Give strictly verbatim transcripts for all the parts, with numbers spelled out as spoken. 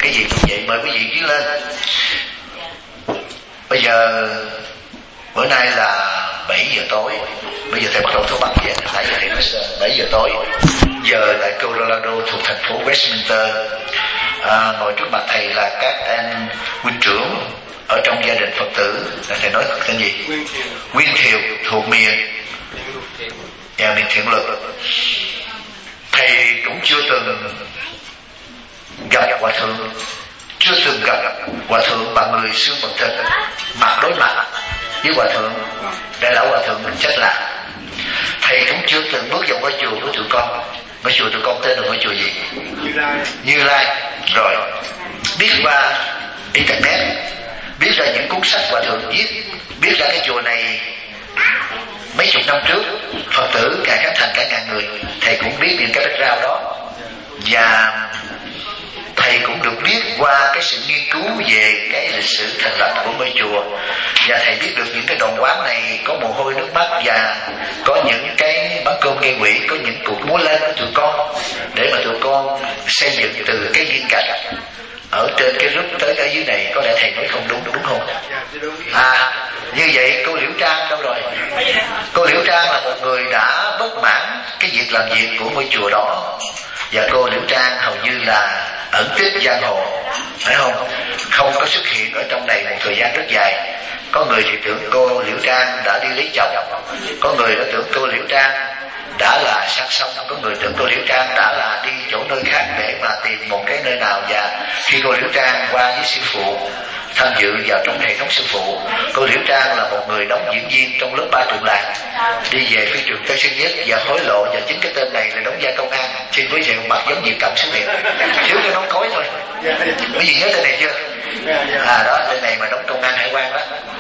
cái gì cũng vậy. Mời quý vị viết lên. Bây giờ bữa nay là bảy giờ tối. Bây giờ thầy bắt đầu số băng về. Nãy giờ thầy nói bảy giờ tối. Giờ tại Colorado thuộc thành phố Westminster. À, ngồi trước mặt thầy là các anh huynh trưởng ở trong gia đình Phật tử. Thầy nói tên gì? Nguyên Thiệu thuộc miền nhà miền Thiện Lực. Thầy cũng chưa từng gặp hòa thượng, chưa từng gặp hòa thượng bằng người xương bằng thịt, mặt đối mặt với hòa thượng. Đại lão hòa thượng mình chắc là thầy cũng chưa từng bước vào ngôi chùa của tụi con. Ngôi chùa tụi con tên là ngôi chùa gì? Như Lai. Như Lai. Rồi biết qua internet, biết ra những cuốn sách hòa thượng viết, biết ra cái chùa này mấy chục năm trước Phật tử ngày khánh thành cả ngàn người. Thầy cũng biết những cái background đó, và thầy cũng được biết qua cái sự nghiên cứu về cái lịch sử thành lập của ngôi chùa, và thầy biết được những cái đoàn quán này có mồ hôi nước mắt, và có những cái bát cơm gây quỷ, có những cuộc múa lên của tụi con để mà tụi con xây dựng từ cái viên gạch ở trên cái rút tới ở dưới này. Có lẽ thầy nói không đúng, đúng không? À, như vậy cô Liễu Trang đâu rồi? Cô Liễu Trang là một người đã bất mãn cái việc làm việc của ngôi chùa đó, và cô Liễu Trang hầu như là ẩn tích giang hồ, phải không? Không có xuất hiện ở trong này một thời gian rất dài. Có người thì tưởng cô Liễu Trang đã đi lấy chồng, có người đã tưởng cô Liễu Trang đã là sang sông, có người tưởng cô Liễu Trang đã là đi chỗ nơi khác để mà tìm một cái nơi nào. Và khi cô Liễu Trang qua với sư phụ, tham dự vào trong hệ thống sư phụ, cô Liễu Trang là một người đóng diễn viên trong lớp ba trường làng, đi về phi trường Tân Sơn Nhất và hối lộ, và chính cái tên này là đóng vai công an. Xin quý vị mặt giống như Cộng xuất hiện, thiếu cái nón cối thôi. Quý vị nhớ tên này chưa? À đó, tên này mà đóng công an hải quan đó.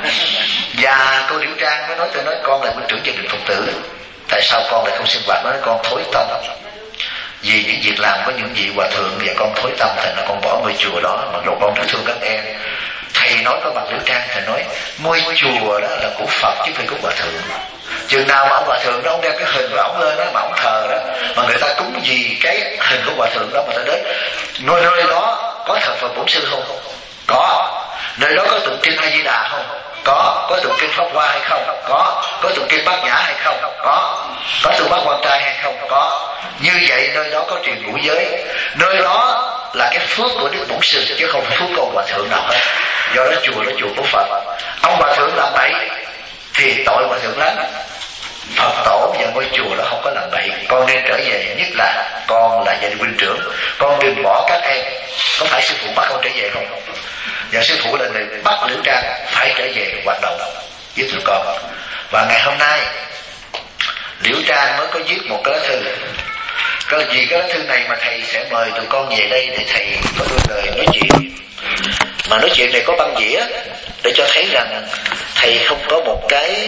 Và cô Liễu Trang mới nói, tôi nói con là huynh trưởng gia đình Phật tử, tại sao con lại không sinh hoạt? Nói con thối tâm vì những việc làm có những vị hòa thượng, và con thối tâm thành là con bỏ ngôi chùa đó, mặc dù con rất thương các em. Thầy nói có bằng Liễu Trang, thầy nói ngôi chùa đó là của Phật chứ không phải của hòa thượng. Chừng nào mà ông hòa thượng đó ông đem cái hình của ông lên đó mà ông thờ đó, mà người ta cúng gì cái hình của hòa thượng đó mà ta đến nơi nơi đó có thờ Phật Bổn Sư không? Có. Nơi đó có tụng kinh A Di Đà không? Có. Có tụng kinh Pháp Hoa hay không? Có. Có tụng kinh Bát Nhã hay không? Có. Có tụng Bát Quan Trai hay không? Có. Như vậy nơi đó có truyền ngũ giới, nơi đó là cái phước của Đức Bổn Sư chứ không phải phước của ông hòa thượng nào hết. Do đó chùa là chùa của Phật. Ông hòa thượng làm bậy thì tội hòa thượng lắm. Phật tổ và ngôi chùa đó không có làm bậy. Con nên trở về, nhất là con là gia đình huynh trưởng, con đừng bỏ các em. Có phải sư phụ bắt con trở về không? Và sư phụ là người bắt Liễu Trang phải trở về hoạt động với tụi con. Và ngày hôm nay Liễu Trang mới có viết một cái lá thư. Cái gì cái lá thư này mà thầy sẽ mời tụi con về đây để thầy có đôi lời nói chuyện. Mà nói chuyện này có băng dĩa để cho thấy rằng thầy không có một cái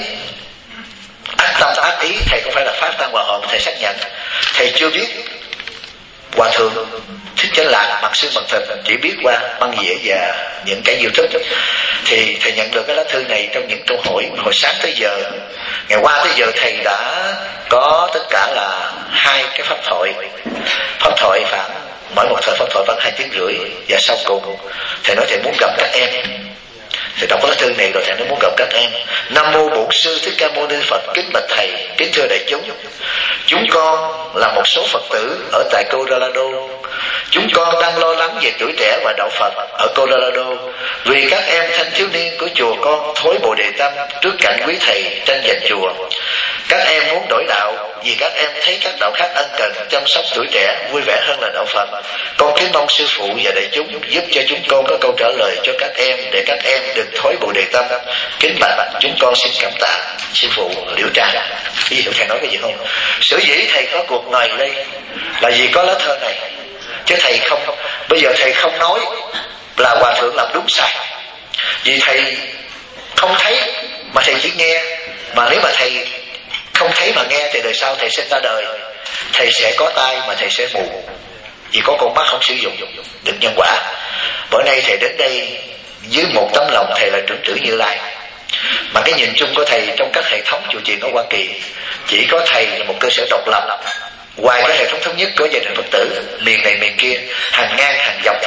ác tâm ác ý. Thầy không phải là phát tăng hòa hồn. Thầy xác nhận thầy chưa biết hòa thượng Thích Chánh Lạc mặt xương bằng thịt, chỉ biết qua băng dĩa và những cái YouTube. Thì thầy nhận được cái lá thư này trong những câu hỏi hồi sáng tới giờ. Ngày qua tới giờ thầy đã có tất cả là hai cái pháp thoại. Pháp thoại khoảng mỗi một thời pháp thoại khoảng hai tiếng rưỡi. Và sau cùng thầy nói thầy muốn gặp các em. Thầy đọc cái thư này rồi thầy nói muốn gặp các em. Nam mô Bổn Sư Thích Ca Mâu Ni Phật. Kính bạch thầy, kính thưa đại chúng, chúng con là một số Phật tử ở tại Colorado. Chúng con đang lo lắng về tuổi trẻ và đạo Phật ở Colorado, vì các em thanh thiếu niên của chùa con thối bồ đề tâm trước cảnh quý thầy tranh giành chùa. Các em muốn đổi đạo vì các em thấy các đạo khác ân cần chăm sóc tuổi trẻ vui vẻ hơn là đạo Phật. Con kính mong sư phụ và đại chúng giúp cho chúng con có câu trả lời cho các em, để các em đừng thối bồ đề tâm. Kính bạch chúng con xin cảm tạ sư phụ Liễu Trang. Ví dụ thầy nói cái gì không? Sở dĩ thầy có cuộc ngồi đây là vì có lá thơ này, chứ thầy không, bây giờ thầy không nói là hòa thượng làm đúng sai, vì thầy không thấy mà thầy chỉ nghe. Mà nếu mà thầy không thấy mà nghe thì đời sau thầy sinh ra đời, thầy sẽ có tai mà thầy sẽ mù, vì có con mắt không sử dụng được nhân quả. Bữa nay thầy đến đây với một tấm lòng thầy là trưởng tử Như Lai. Mà cái nhìn chung của thầy trong các hệ thống chùa chiền ở Hoa Kỳ, chỉ có thầy là một cơ sở độc lập. Ngoài cái hệ thống thống nhất của gia đình Phật tử miền này miền kia, hàng ngang hàng dọc thì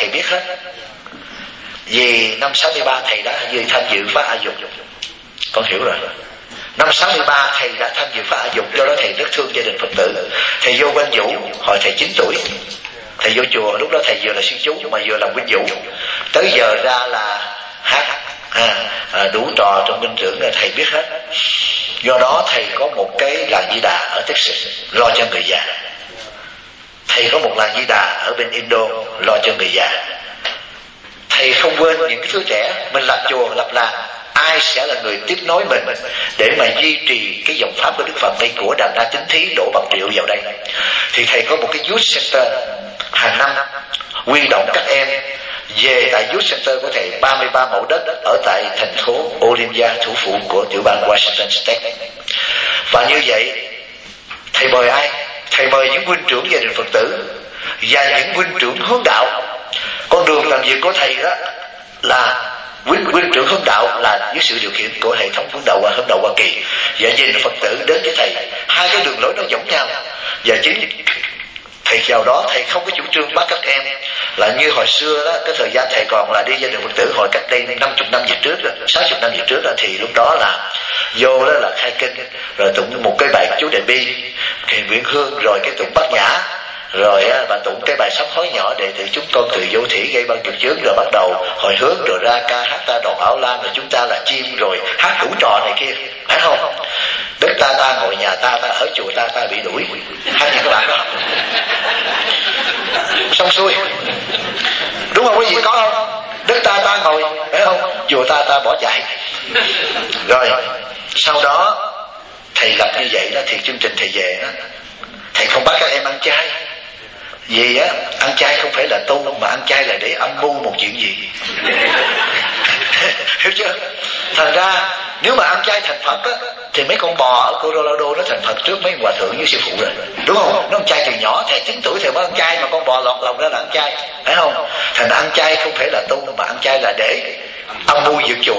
thầy biết hết. Vì năm sáu mươi ba thầy đã tham dự phát A Dục, con hiểu rồi. Năm sáu mươi ba thầy đã tham dự phát A Dục, do đó thầy rất thương gia đình Phật tử. Thầy vô Quang Vũ hồi thầy chín tuổi, thầy vô chùa, lúc đó thầy vừa là sư chú mà vừa làm Quang Vũ. Tới giờ ra là hát à, à, đủ trò trong minh trưởng là thầy biết hết. Do đó thầy có một cái làng Di Đà ở Texas lo cho người già. Thầy có một làng Di Đà ở bên Indo lo cho người già. Thầy không quên những cái thứ trẻ. Mình lập chùa lập làng, ai sẽ là người tiếp nối mình để mà duy trì cái dòng pháp của Đức Phật đây, của Đàm Na Tín Thí đổ bằng triệu vào đây. Thì thầy có một cái youth center hàng năm quy động các em về tại youth center của thầy, ba mươi ba mẫu đất ở tại thành phố Olympia, thủ phủ của tiểu bang Washington State. Và như vậy thầy mời ai? Thầy mời những huynh trưởng gia đình Phật tử và những huynh trưởng hướng đạo. Con đường làm việc của thầy đó là huynh, huynh trưởng hướng đạo là dưới sự điều khiển của hệ thống hướng đạo và hướng đạo Hoa Kỳ, và gia đình Phật tử đến với thầy. Hai cái đường lối nó giống nhau. Và chính thầy chào đó thầy không có chủ trương bắt các em là như hồi xưa đó, cái thời gian thầy còn là đi gia đình Phật tử hồi cách đây năm mươi năm về trước, sáu mươi năm về trước đó, thì lúc đó là vô đó là khai kinh, rồi tụng một cái bài chú Đại Bi, thì Nguyễn Hương, rồi cái tụng Bát Nhã, rồi á, bà tụng cái bài sám hối nhỏ để từ chúng con từ vô thủy gây bao nghiệp chướng, rồi bắt đầu hồi hướng, rồi ra ca hát ta đòn áo lam, rồi chúng ta là chim, rồi hát đủ trò này kia, phải không? Đất ta ta ngồi nhà ta, ta ở chùa ta, ta bị đuổi, hai những các bạn đó xong xuôi, đúng không quý vị, có không? Đất ta ta ngồi, phải không? Chùa ta ta bỏ chạy. Rồi sau đó thầy lập như vậy đó, thì chương trình thầy về đó, thầy không bắt các em ăn chay. Vì á, ăn chay không phải là tu, mà ăn chay là để âm mưu một chuyện gì. Hiểu chưa? Thành ra nếu mà ăn chay thành Phật á, thì mấy con bò ở Colorado nó thành Phật trước mấy hòa thượng với sư phụ rồi, đúng không? Nó ăn chay từ nhỏ, thầy chín tuổi thầy mới ăn chay, mà con bò lọt lòng ra là ăn chay, phải không? Thành ra ăn chay không phải là tu, mà ăn chay là để âm mưu dựng chùa.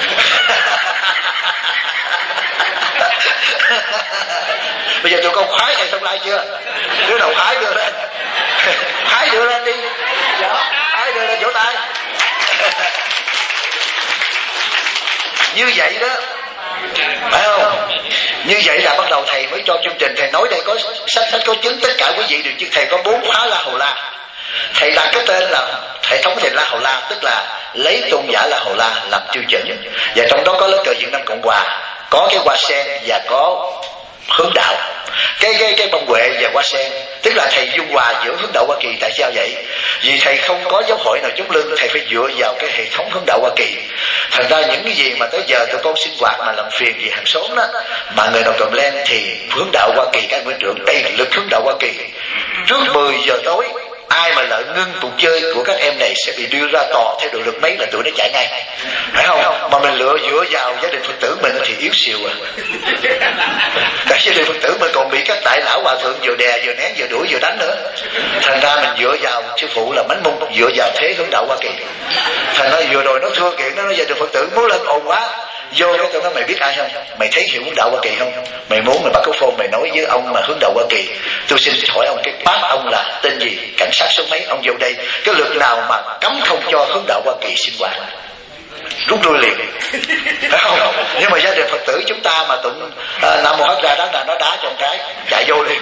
Bây giờ tụi con khoái thầy Thông Lai chưa? Đứa nào khoái đưa lên, khoái đưa lên đi, khoái đưa lên vỗ tay. Như vậy đó, phải không? Như vậy là bắt đầu thầy mới cho chương trình. Thầy nói đây có sách sách có chứng, tất cả quý vị đều chứ. Thầy có bốn khóa La Hầu La. Thầy đặt cái tên là hệ thống thầy La Hầu La, tức là lấy tôn giả La Hầu La làm tiêu chuẩn. Và trong đó có lá cờ Việt Nam Cộng Hòa, có cái hoa sen và có hướng đạo. Cái cái cái bông huệ và hoa sen, tức là thầy dung hòa giữa hướng đạo Hoa Kỳ. Tại sao vậy? Vì thầy không có giáo hội nào chống lưng, thầy phải dựa vào cái hệ thống hướng đạo Hoa Kỳ. Thành ra những cái gì mà tới giờ tụi con sinh hoạt mà làm phiền gì hàng xóm đó, mà người nào cầm lên thì hướng đạo Hoa Kỳ, các nguyên trưởng đây là lực hướng đạo Hoa Kỳ. Trước mười giờ tối, ai mà lỡ ngưng cuộc chơi của các em này sẽ bị đưa ra tòa, theo được được mấy là tụi nó chạy ngay, phải không? Mà mình lựa dựa vào gia đình Phật tử mình thì yếu xìu à. Tại gia đình Phật tử mình còn bị các đại lão hòa thượng vừa đè vừa nén vừa đuổi vừa đánh nữa. Thành ra mình dựa vào sư phụ là mánh mung, dựa vào thế hướng đạo Hoa Kỳ. Thành ra vừa rồi nó thưa kiện, nó nói gia đình Phật tử muốn lên ồn quá, vô cái tao nói mày biết ai không? Mày thấy hiệu hướng đạo Hoa Kỳ không? Mày muốn mày bắt cái phone mày nói với ông mà hướng đạo Hoa Kỳ, tôi xin hỏi ông cái bác ông là tên gì, cảnh sát số mấy, ông vô đây, cái luật nào mà cấm không cho hướng đạo Hoa Kỳ sinh hoạt, rút lui liền, phải không? Nhưng mà gia đình Phật tử chúng ta mà tụng à, Nam Mô Hất Ra Đắng Đà nó đá cho một cái chạy vô liền.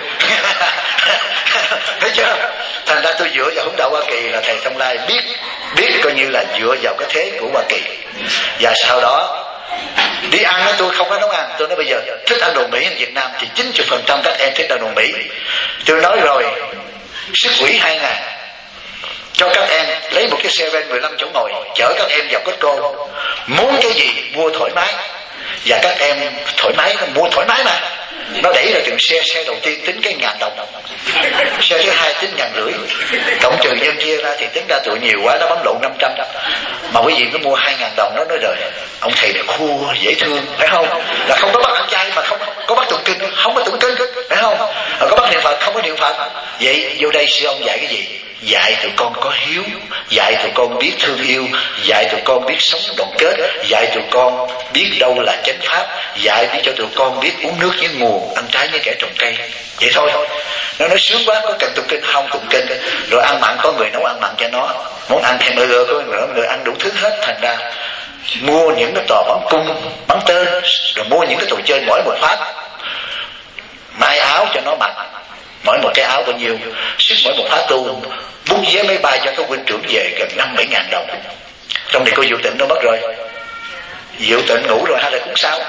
Thấy chưa? Thành ra tôi dựa vào hướng đạo Hoa Kỳ là thầy Thông Lai biết biết coi như là dựa vào cái thế của Hoa Kỳ. Và sau đó đi ăn đó, tôi không có nấu ăn. Tôi nói bây giờ thích ăn đồ Mỹ ở Việt Nam thì chín mươi phần trăm các em thích ăn đồ Mỹ. Tôi nói rồi, sức quỹ hai ngàn cho các em lấy một cái xe van mười lăm chỗ ngồi chở các em vào Costco, muốn cái gì mua thoải mái, và các em thoải mái, mua thoải mái mà. Nó đẩy ra từng xe, xe đầu tiên tính cái ngàn đồng, xe thứ hai tính ngàn rưỡi, cộng trừ nhân chia ra thì tính ra tụi nhiều quá, nó bấm lộn năm trăm. Mà quý vị nó mua hai ngàn đồng, nó nói rồi ông thầy này khua dễ thương, phải không? Là không có bắt ăn chay mà không có bắt tụng kinh, không có tụng kinh, phải không? Có bắt niệm Phật, không có niệm Phật. Vậy vô đây sư ông dạy cái gì? Dạy tụi con có hiếu, dạy tụi con biết thương yêu, dạy tụi con biết sống đoàn kết, dạy tụi con biết đâu là chánh pháp, dạy biết cho tụi con biết uống nước với nguồn, ăn trái với kẻ trồng cây. Vậy thôi. Nó nói sướng quá, có cần tụng kinh không? Tụng kinh rồi ăn mặn có người nấu ăn mặn cho nó, muốn ăn hamburger có nữa, người ăn đủ thứ hết, thành ra mua những cái trò bắn cung bắn tên, rồi mua những cái trò chơi mỗi một phát, may áo cho nó mặc, mỗi một cái áo bao nhiêu, sức mỗi một phát tu, bút vé máy bay cho các huynh trưởng về gần năm bảy ngàn đồng. Trong này cô Diệu Tịnh đâu mất rồi? Diệu Tịnh ngủ rồi hay là cũng sao?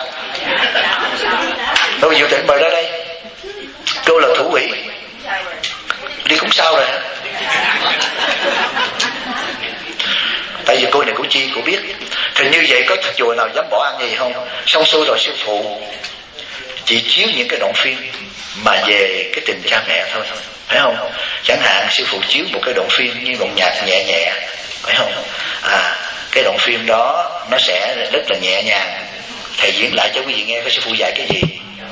Đâu Diệu Tịnh mời ra đây. Cô là thủ quỹ, đi cũng sao rồi hả? Tại vì cô này cô chi cô biết. Thì như vậy có chùa nào dám bỏ ăn gì không? Xong xuôi rồi sư phụ chỉ chiếu những cái đoạn phim mà về cái tình cha mẹ thôi, phải không? Chẳng hạn sư phụ chiếu một cái đoạn phim như đoạn nhạc nhẹ nhẹ, phải không? À, cái đoạn phim đó nó sẽ rất là nhẹ nhàng. Thầy diễn lại cho quý vị nghe, có sư phụ dạy cái gì.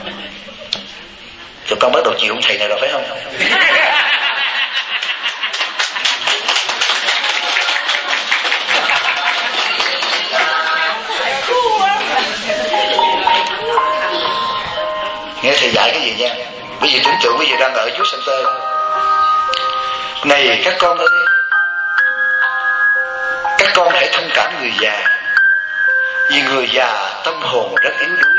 Tụi con bắt đầu chịu ông thầy này rồi, phải không? Nghe thầy dạy cái gì nha. Quý vị tưởng tượng quý vị đang ở dưới center. Này các con ơi, các con hãy thông cảm người già, vì người già tâm hồn rất yếu đuối.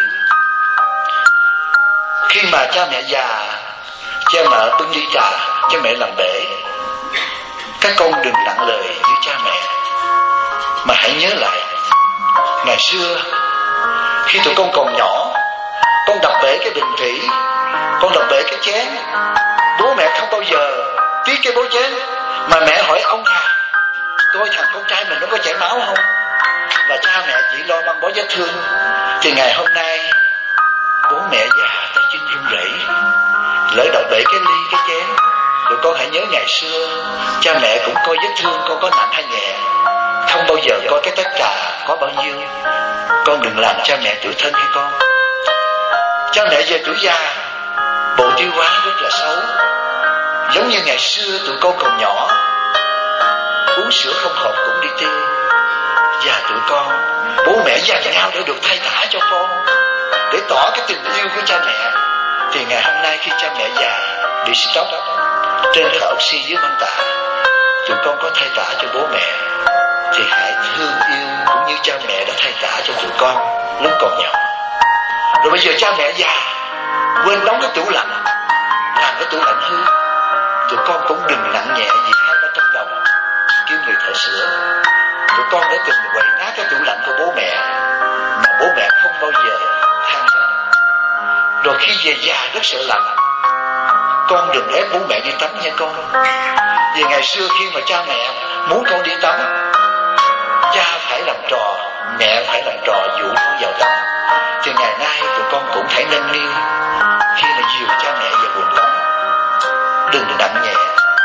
Khi mà cha mẹ già, cha mẹ bưng ly trà, cha mẹ làm bể, các con đừng nặng lời với cha mẹ, mà hãy nhớ lại ngày xưa khi tụi con còn nhỏ, con đập bể cái bình thủy, con đập bể cái chén, bố mẹ không bao giờ tiếc cái bố chén, mà mẹ hỏi ông à, coi thằng con trai mình nó có chảy máu không, và cha mẹ chỉ lo băng bó vết thương. Thì ngày hôm nay bố mẹ già tay chân run rẩy, lỡ đập bể cái ly cái chén, tụi con hãy nhớ ngày xưa cha mẹ cũng coi vết thương con có nặng hay nhẹ, không bao giờ coi cái tất cả có bao nhiêu. Con đừng làm cha mẹ tủi thân hay con. Cha mẹ về tuổi già, bộ tiêu hóa rất là xấu, giống như ngày xưa tụi con còn nhỏ, uống sữa không hộp cũng đi tiêu. Và tụi con, bố mẹ dành nhau để được thay tả cho con, để tỏ cái tình yêu của cha mẹ. Thì ngày hôm nay khi cha mẹ già bị stroke trên thở oxy dưới băng tả, tụi con có thay tả cho bố mẹ, thì hãy thương yêu cũng như cha mẹ đã thay tả cho tụi con lúc còn nhỏ. Rồi bây giờ cha mẹ già quên đóng cái tủ lạnh, làm cái tủ lạnh hư, tụi con cũng đừng nặng nhẹ vì hai ba trăm đồng kêu người thợ sửa. Tụi con đã từng quậy nát cái tủ lạnh của bố mẹ, mà bố mẹ không bao giờ than thở. Rồi khi về già rất sợ lạnh, con đừng ép bố mẹ đi tắm nha con. Vì ngày xưa khi mà cha mẹ muốn con đi tắm, cha phải làm trò, mẹ phải làm trò dụ con vào tắm. Thì ngày nay tụi con cũng phải nâng niu khi mà dìu cha mẹ vào buồng tắm, đừng nặng nhẹ,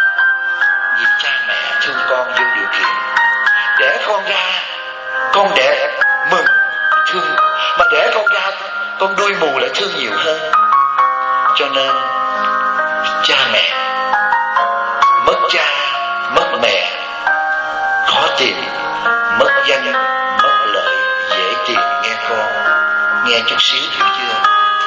vì cha mẹ thương con vô điều kiện. Đẻ con ra, con đẻ mừng thương, mà đẻ con ra con đuôi mù lại thương nhiều hơn. Cho nên cha mẹ mất cha mất mẹ khó tìm, mất danh mất lợi dễ tìm nghe con. Nghe chút xíu hiểu chưa?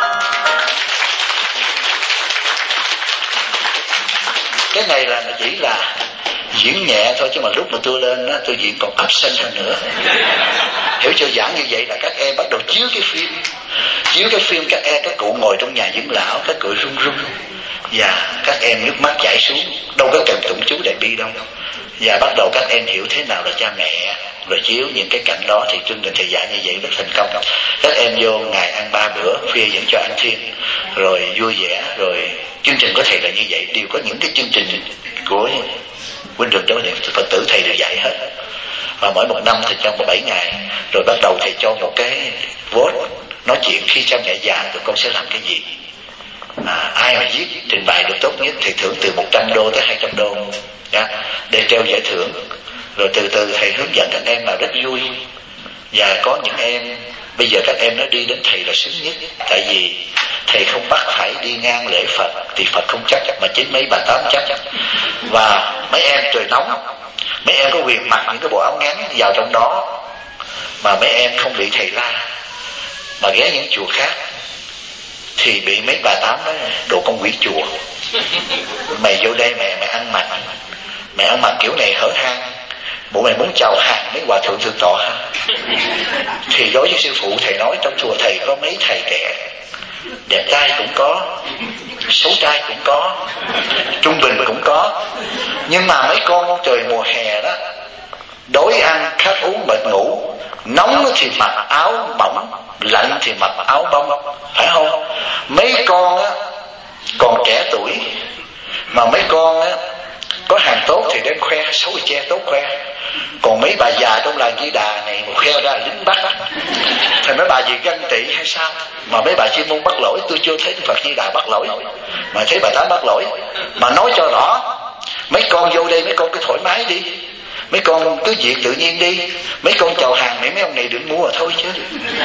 Cái này là chỉ là diễn nhẹ thôi, chứ mà lúc mà tôi lên đó, tôi diễn còn ấp sân hơn nữa. Hiểu chưa? Giảng như vậy là các em bắt đầu chiếu cái phim, chiếu cái phim các em, các cụ ngồi trong nhà dưỡng lão, các cụ run run, và các em nước mắt chảy xuống, đâu có kèm tụng chú đại bi đâu. Và bắt đầu các em hiểu thế nào là cha mẹ, rồi chiếu những cái cảnh đó. Thì chương trình thầy dạy như vậy rất thành công. Các em vô ngày ăn ba bữa, khuya vẫn cho ăn thêm, rồi vui vẻ. Rồi chương trình của thầy là như vậy, đều có những cái chương trình của huynh trưởng cho Phật tử thầy đều dạy hết. Và mỗi một năm thì trong bảy ngày, rồi bắt đầu thầy cho một cái vote nói chuyện khi cha mẹ già tụi con sẽ làm cái gì. À, ai mà viết trình bày được tốt nhất thì thưởng từ một trăm đô tới hai trăm đô, yeah, để treo giải thưởng. Rồi từ từ thầy hướng dẫn các em là rất vui. Và có những em bây giờ các em nó đi đến thầy là sướng nhất, tại vì thầy không bắt phải đi ngang lễ Phật, thì Phật không chắc, mà chính mấy bà tám chắc. Và mấy em trời nóng, mấy em có quyền mặc những cái bộ áo ngắn vào trong đó, mà mấy em không bị thầy la. Mà ghé những chùa khác thì bị mấy bà tám nói đồ con quỷ chùa, mày vô đây mẹ mày ăn mặc mày ăn mặc kiểu này hở hang, bộ mày muốn chào hàng mấy hòa thượng thượng tọa ha? Thì đối với sư phụ thầy nói trong chùa thầy có mấy thầy trẻ, đẹp trai cũng có, xấu trai cũng có, trung bình cũng có, nhưng mà mấy con trời mùa hè đó, đói ăn khát uống mệt ngủ, nóng thì mặc áo mỏng, lạnh thì mặc áo bông, phải không? Mấy con á còn trẻ tuổi, mà mấy con á có hàng tốt thì đem khoe, xấu thì che tốt khoe. Còn mấy bà già trong làng Di Đà này một khoe ra lính bắt, thì mấy bà gì ganh tị hay sao? Mà mấy bà chuyên môn bắt lỗi, tôi chưa thấy Phật Di Đà bắt lỗi, mà thấy bà Tám bắt lỗi. Mà nói cho rõ, mấy con vô đây mấy con cứ thoải mái đi, mấy con cứ việc tự nhiên đi, mấy con chào hàng mấy mấy ông này đừng mua thôi chứ,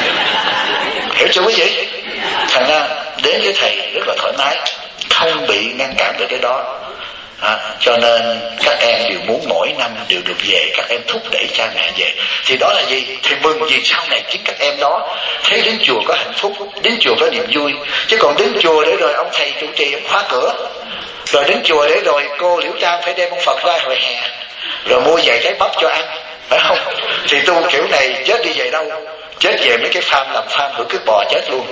hiểu chưa quý vị? Thành ra đến với thầy rất là thoải mái, không bị ngăn cản về cái đó. À, cho nên các em đều muốn mỗi năm đều được về, các em thúc đẩy cha mẹ về. Thì đó là gì? Thì mừng vì sau này chính các em đó thấy đến chùa có hạnh phúc, đến chùa có niềm vui. Chứ còn đến chùa để rồi ông thầy trụ trì ông khóa cửa, rồi đến chùa để rồi cô Liễu Trang phải đem ông Phật ra hồi hè, rồi mua giày trái bắp cho ăn, phải không? Thì tu kiểu này chết đi về đâu? Chết về mấy cái farm làm farm bữa cứ bò chết luôn.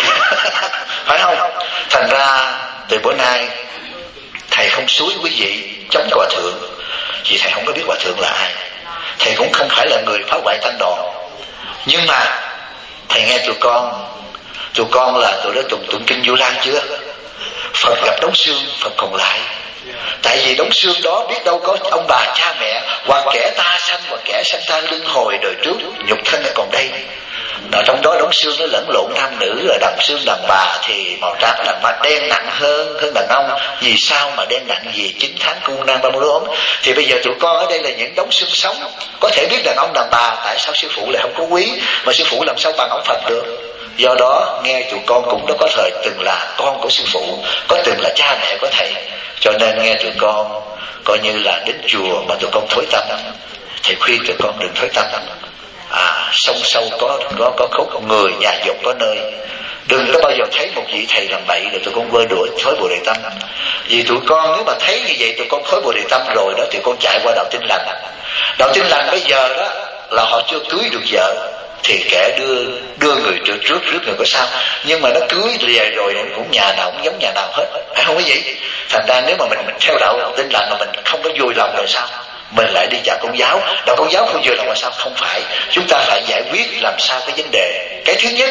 Phải không? Thành ra từ bữa nay thầy không xúi quý vị chống hòa thượng, vì thầy không có biết hòa thượng là ai, thầy cũng không phải là người phá hoại tăng đoàn. Nhưng mà thầy nghe tụi con, tụi con là tụi đó tụng tụng kinh Vu Lan chưa? Phật gặp đống xương, Phật còn lại. Tại vì đống xương đó biết đâu có ông bà cha mẹ, hoặc kẻ ta sanh hoặc kẻ sanh ta luân hồi đời trước, nhục thân nó còn đây. Ở trong đó đống xương nó lẫn lộn nam nữ, rồi đằng xương đàn bà thì màu trắng, đàn bà đen nặng hơn hơn đàn ông. Vì sao mà đen nặng? Vì chín tháng cung năng ba mươi ốm. Thì bây giờ tụi con ở đây là những đống xương sống, có thể biết đàn ông đàn bà. Tại sao sư phụ lại không có quý, mà sư phụ làm sao bằng ông Phật được? Do đó nghe tụi con cũng đã có thời từng là con của sư phụ, có từng là cha mẹ của thầy, cho nên nghe tụi con coi như là đến chùa mà tụi con thối tâm. Thầy khuyên tụi con đừng thối tâm. À, sông sâu có có có khúc, người nhà dục có nơi. Đừng có bao giờ thấy một vị thầy làm bậy rồi tụi con vơi đuổi thối Bồ Đề Tâm. Vì tụi con nếu mà thấy như vậy tụi con thối Bồ Đề Tâm rồi đó, thì con chạy qua đạo Tin Lành. Đạo Tin Lành bây giờ đó là họ chưa cưới được vợ, thì kẻ đưa đưa người trước trước rước người có sao. Nhưng mà nó cưới về rồi cũng nhà nào cũng giống nhà nào hết, phải không quý vị? Thành ra nếu mà mình, mình theo đạo Tin Lành mà mình không có vui lòng rồi sao? Mình lại đi chào Công giáo. Đạo Công giáo không vui lòng là sao? Không phải. Chúng ta phải giải quyết làm sao cái vấn đề. Cái thứ nhất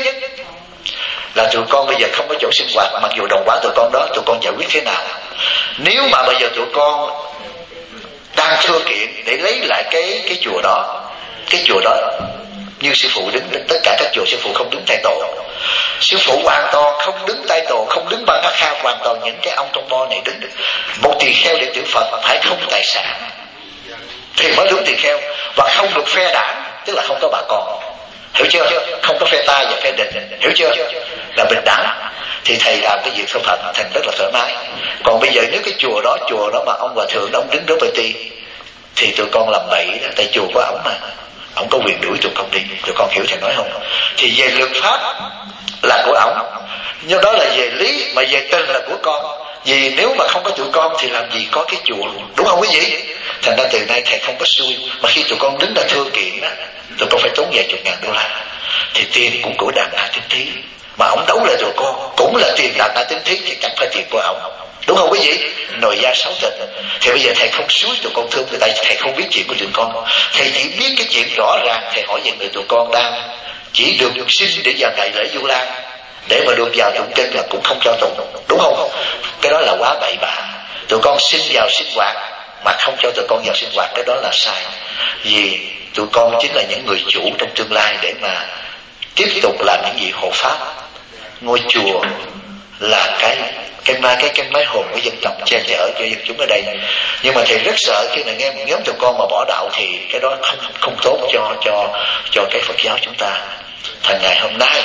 là tụi con bây giờ không có chỗ sinh hoạt, mặc dù đồng hóa tụi con đó, tụi con giải quyết thế nào? Nếu mà bây giờ tụi con đang thưa kiện để lấy lại cái cái chùa đó, cái chùa đó như sư phụ đứng, tất cả các chùa sư phụ không đứng tay tổ, sư phụ hoàn toàn không đứng tay tổ, không đứng ban các kha, hoàn toàn những cái ông trong bo này đứng. Một tỳ kheo để chữ Phật phải không tài sản thì mới đứng tỳ kheo, và không được phe đảng, tức là không có bà con, hiểu chưa? Không có phe ta và phe địch, hiểu chưa? Là bình đẳng. Thì thầy làm cái việc theo Phật thành rất là thoải mái. Còn bây giờ nếu cái chùa đó, chùa đó mà ông hòa thượng ông đứng đối ti thì tụi con làm bậy đó, tại chùa của ổng mà, ổng có quyền đuổi tụi con đi. Tụi con hiểu thầy nói không? Thì về luật pháp là của ổng, nhưng đó là về lý, mà về tình là của con. Vì nếu mà không có tụi con thì làm gì có cái chùa, đúng không quý vị? Thành ra từ nay thầy không có xui, mà khi tụi con đứng ra thưa kiện đó, tụi con phải tốn vài chục ngàn đô la, thì tiền cũng của Đàn Na Tín Thí, mà ổng đấu lại tụi con cũng là tiền Đàn Na Tín Thí, thì chẳng phải tiền của ổng, đúng không quý vị? Nội gia sáu tịch. Thì bây giờ thầy không xúi tụi con thương người ta, thầy không biết chuyện của tụi con, thầy chỉ biết cái chuyện rõ ràng. Thầy hỏi về người tụi con đang chỉ được xin để vào ngày lễ Vu Lan, để mà được vào tụng kinh là cũng không cho tụng, đúng không? Cái đó là quá bậy bạ. Tụi con xin vào sinh hoạt mà không cho tụi con vào sinh hoạt, cái đó là sai. Vì tụi con chính là những người chủ trong tương lai để mà tiếp tục làm những gì hộ pháp. Ngôi chùa là cái cái mai cái cái mái hồn của dân tộc, che chở cho dân chúng ở đây. Nhưng mà thầy rất sợ khi mà nghe một nhóm tụi con mà bỏ đạo, thì cái đó không không tốt cho cho cho cái Phật giáo chúng ta. Thành ngày hôm nay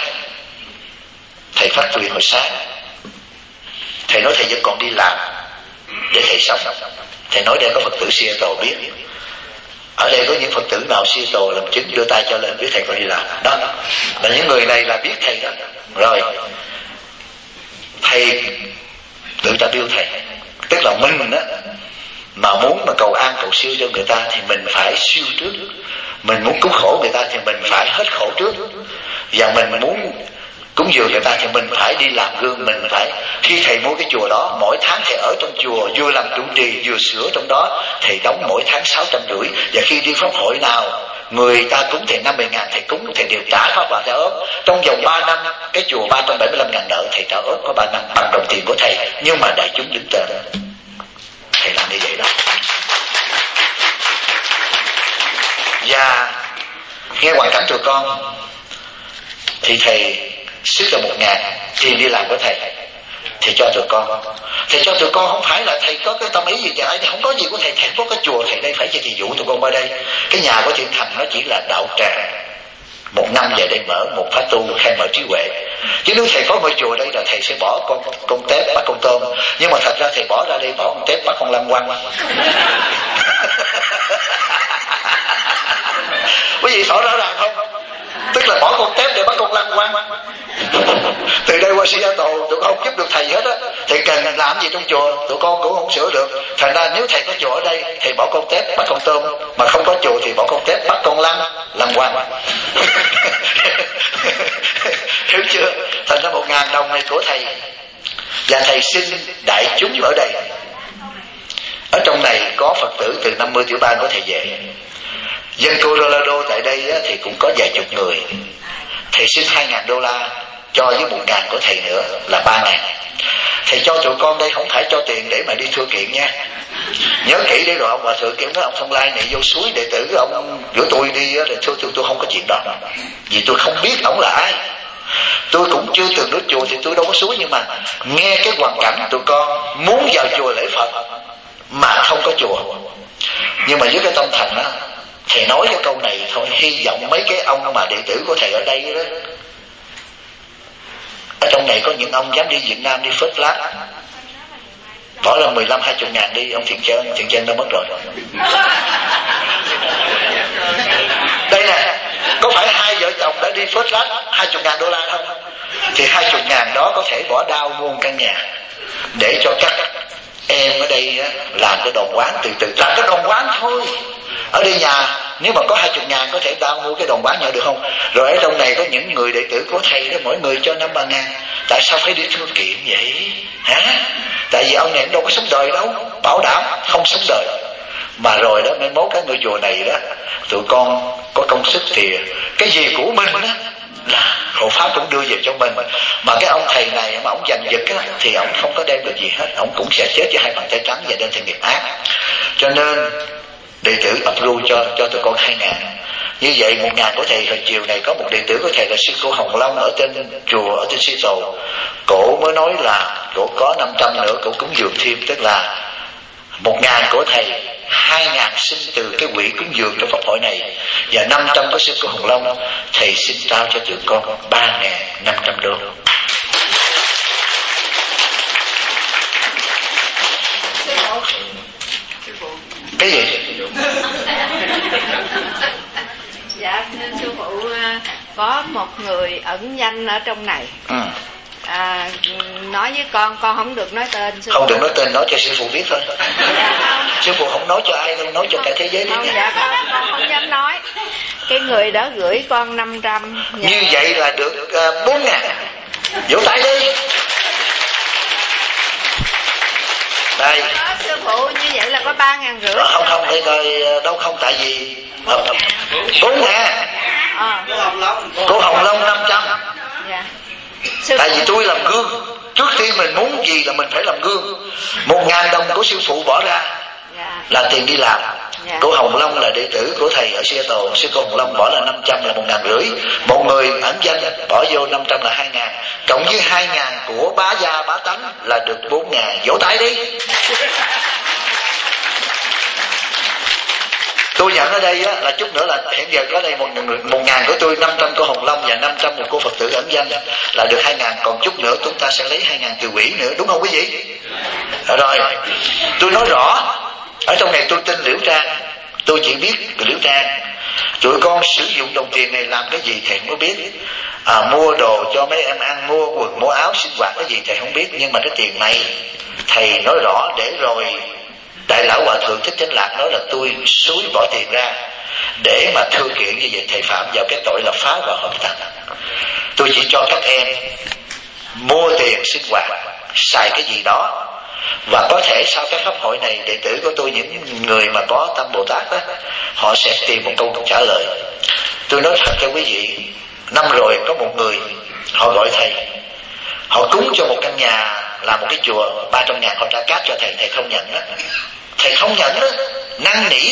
thầy phát tuyên hồi sáng, thầy nói thầy vẫn còn đi làm để thầy sống. Thầy nói đây có Phật tử Seattle biết, ở đây có những Phật tử nào Seattle làm chứng đưa tay cho lên biết thầy còn đi làm đó, là những người này là biết thầy đó. Rồi thầy tự ta biêu thầy, tức là mình đó mà muốn mà cầu an cầu siêu cho người ta thì mình phải siêu trước. Mình muốn cứu khổ người ta thì mình phải hết khổ trước. Và mình muốn cúng dường người ta thì mình phải đi làm gương. Mình phải, khi thầy mua cái chùa đó, mỗi tháng thầy ở trong chùa, vừa làm trụ trì vừa sửa trong đó, thầy đóng mỗi tháng sáu trăm rưỡi. Và khi đi pháp hội nào người ta cúng thầy năm mươi ngàn, thầy cúng thầy đều trả pháp và trả ớt. Trong vòng ba năm cái chùa ba trăm bảy mươi lăm ngàn nợ, thầy trả ớt có ba năm bằng đồng tiền của thầy, nhưng mà đại chúng đứng tên. Thầy làm như vậy đó. Và nghe hoàn cảnh tụi con thì thầy xích ra một ngàn tiền đi làm của thầy, thầy cho tụi con. Thầy cho tụi con không phải là thầy có cái tâm ý gì vậy, không có gì của thầy. Thầy có cái chùa thầy đây phải cho thầy dụ tụi con qua đây. Cái nhà của Thiện Thành nó chỉ là đạo tràng, một năm về đây mở một khóa tu khai mở trí huệ. Chứ nếu thầy có ngôi chùa đây là thầy sẽ bỏ con con tép bắt con tôm. Nhưng mà thật ra thầy bỏ ra đây bỏ con tép bắt con lăng quăng. Quý vị rõ rõ ràng không? Tức là bỏ con tép để bắt con lăng quăng. Từ đây qua Seattle tụi con không giúp được thầy hết á. Thầy cần làm gì trong chùa tụi con cũng không sửa được. Thành ra nếu thầy có chùa ở đây, thầy bỏ con tép bắt con tôm. Mà không có chùa thì bỏ con tép bắt con lăng lăng quăng. Hiểu chưa? Thành ra một ngàn đồng này của thầy. Và thầy xin đại chúng ở đây. Ở trong này có Phật tử từ năm mươi tiểu bang của thầy về. Dân Colorado tại đây á, thì cũng có vài chục người. Thầy xin hai ngàn đô la cho với một ngàn của thầy nữa là ba ngàn. Thầy cho tụi con đây không phải cho tiền để mà đi thưa kiện nha. Nhớ kỹ đi rồi ông hòa thượng kiểu nói ông Thông Lai này vô suối đệ tử ông rủ tôi đi á, thưa tôi tôi không có chuyện đó. Vì tôi không biết ông là ai. Tôi cũng chưa từng đến chùa thì tôi đâu có suối. Nhưng mà nghe cái hoàn cảnh tụi con muốn vào chùa lễ Phật mà không có chùa. Nhưng mà với cái tâm thành á, thầy nói cái câu này thôi, hy vọng mấy cái ông mà đệ tử của thầy ở đây đó, ở trong này có những ông dám đi Việt Nam đi phớt lát, bỏ ra mười lăm hai chục ngàn đi. Ông Thiện Trân, Thiện Trân đâu mất rồi. Đây nè, có phải hai vợ chồng đã đi phớt lát hai chục ngàn đô la không? Thì hai chục ngàn đó có thể bỏ đao mua căn nhà để cho các em ở đây á, làm cái đòn quán, từ từ làm cái đòn quán thôi. Ở đây nhà nếu mà có hai chục ngàn có thể đao mua cái đòn quán nhận được không? Rồi ở trong này có những người đệ tử của thầy đó, mỗi người cho năm ba ngàn. Tại sao phải đi thưa kiện vậy hả? Tại vì ông này đâu có sống đời đâu, bảo đảm không sống đời. Mà rồi đó mai mốt cái ngôi chùa này đó, tụi con có công sức thì cái gì của mình đó là hộ pháp cũng đưa về cho mình. Mà cái ông thầy này mà ông giành giật á, thì ông không có đem được gì hết, ông cũng sẽ chết với hai bàn tay trắng và đem thành nghiệp ác. Cho nên đệ tử approve cho cho tụi con hai ngàn. Như vậy một ngàn của thầy. Hồi chiều này có một đệ tử của thầy là sư cô Hồng Long ở trên chùa ở trên Seattle. Cổ mới nói là cổ có năm trăm nữa, cổ cúng dường thêm, tức là một ngàn của thầy, hai ngàn xin từ cái quỹ cúng dường trong pháp hội này, và năm trăm của sư cô Hồng Long. Thầy xin trao cho tụi con ba ngàn năm trăm đô. Cái gì? Dạ sư phụ, có một người ẩn danh ở trong này. Ừ. À, nói với con, con không được nói tên. Sư không phụ. Được nói tên, nói cho sư phụ biết thôi. Dạ không. Sư phụ không nói cho ai đâu, nói cho cả thế giới đi. Không, dạ con, con không dám nói. Cái người đó gửi con năm trăm. Dạ. Như vậy là được uh, bốn ngàn. Vỗ tay đi. Đây. Đó, sư phụ, như vậy là có ba ngàn rưỡi. Không không, để coi đâu không, tại vì bốn ngàn. À. Cô Hồng Long năm trăm. Dạ. Tại vì tôi làm gương. Trước khi mình muốn gì là mình phải làm gương. Một ngàn đồng của sư phụ bỏ ra là tiền đi làm. Dạ. Cô Hồng Long là đệ tử của thầy ở Seattle. Sư cô Hồng Long bỏ là năm trăm là một ngàn rưỡi. Một người ẩn danh bỏ vô năm trăm là hai ngàn. Cộng với hai ngàn của bá gia bá tánh là được bốn ngàn. Vỗ tay đi. Tôi nhận ở đây á, là chút nữa là hiện giờ có đây một, một ngàn của tôi, năm trăm của Hồng Long và năm trăm một cô Phật tử ẩn danh là được hai ngàn. Còn chút nữa chúng ta sẽ lấy hai ngàn từ quỹ nữa, đúng không quý vị? Rồi, tôi nói rõ. Ở trong này tôi tin Liễu Trang, tôi chỉ biết Liễu Trang. Tụi con sử dụng đồng tiền này làm cái gì thầy không có biết. À, mua đồ cho mấy em ăn, mua quần, mua áo, sinh hoạt cái gì thầy không biết. Nhưng mà cái tiền này thầy nói rõ để rồi Đại lão hòa thượng Thích Chánh Lạc nói là tôi xúi bỏ tiền ra để mà thư kiện như vậy thầy phạm vào cái tội là phá vào hợp tăng. Tôi chỉ cho các em mua tiền sinh hoạt, xài cái gì đó, và có thể sau cái pháp hội này đệ tử của tôi, những người mà có tâm Bồ Tát đó, họ sẽ tìm một câu trả lời. Tôi nói thật cho quý vị, năm rồi có một người họ gọi thầy, họ cúng cho một căn nhà làm một cái chùa ba trăm ngàn, họ trả cát cho thầy, thầy không nhận đó. Thầy không nhận đó, năn nỉ.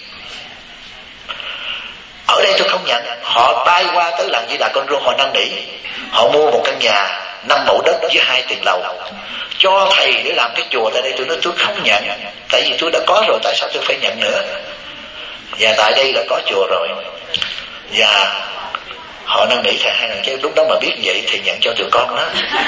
Ở đây tôi không nhận. Họ bay qua tới làng Di Đà Con Rô, họ năn nỉ. Họ mua một căn nhà năm mẫu đất với hai tầng lầu cho thầy để làm cái chùa tại đây. Tôi nói tôi không nhận, tại vì tôi đã có rồi, tại sao tôi phải nhận nữa? Và tại đây là có chùa rồi. Và họ năn nỉ thầy hai lần, chứ lúc đó mà biết vậy thì nhận cho tụi con đó.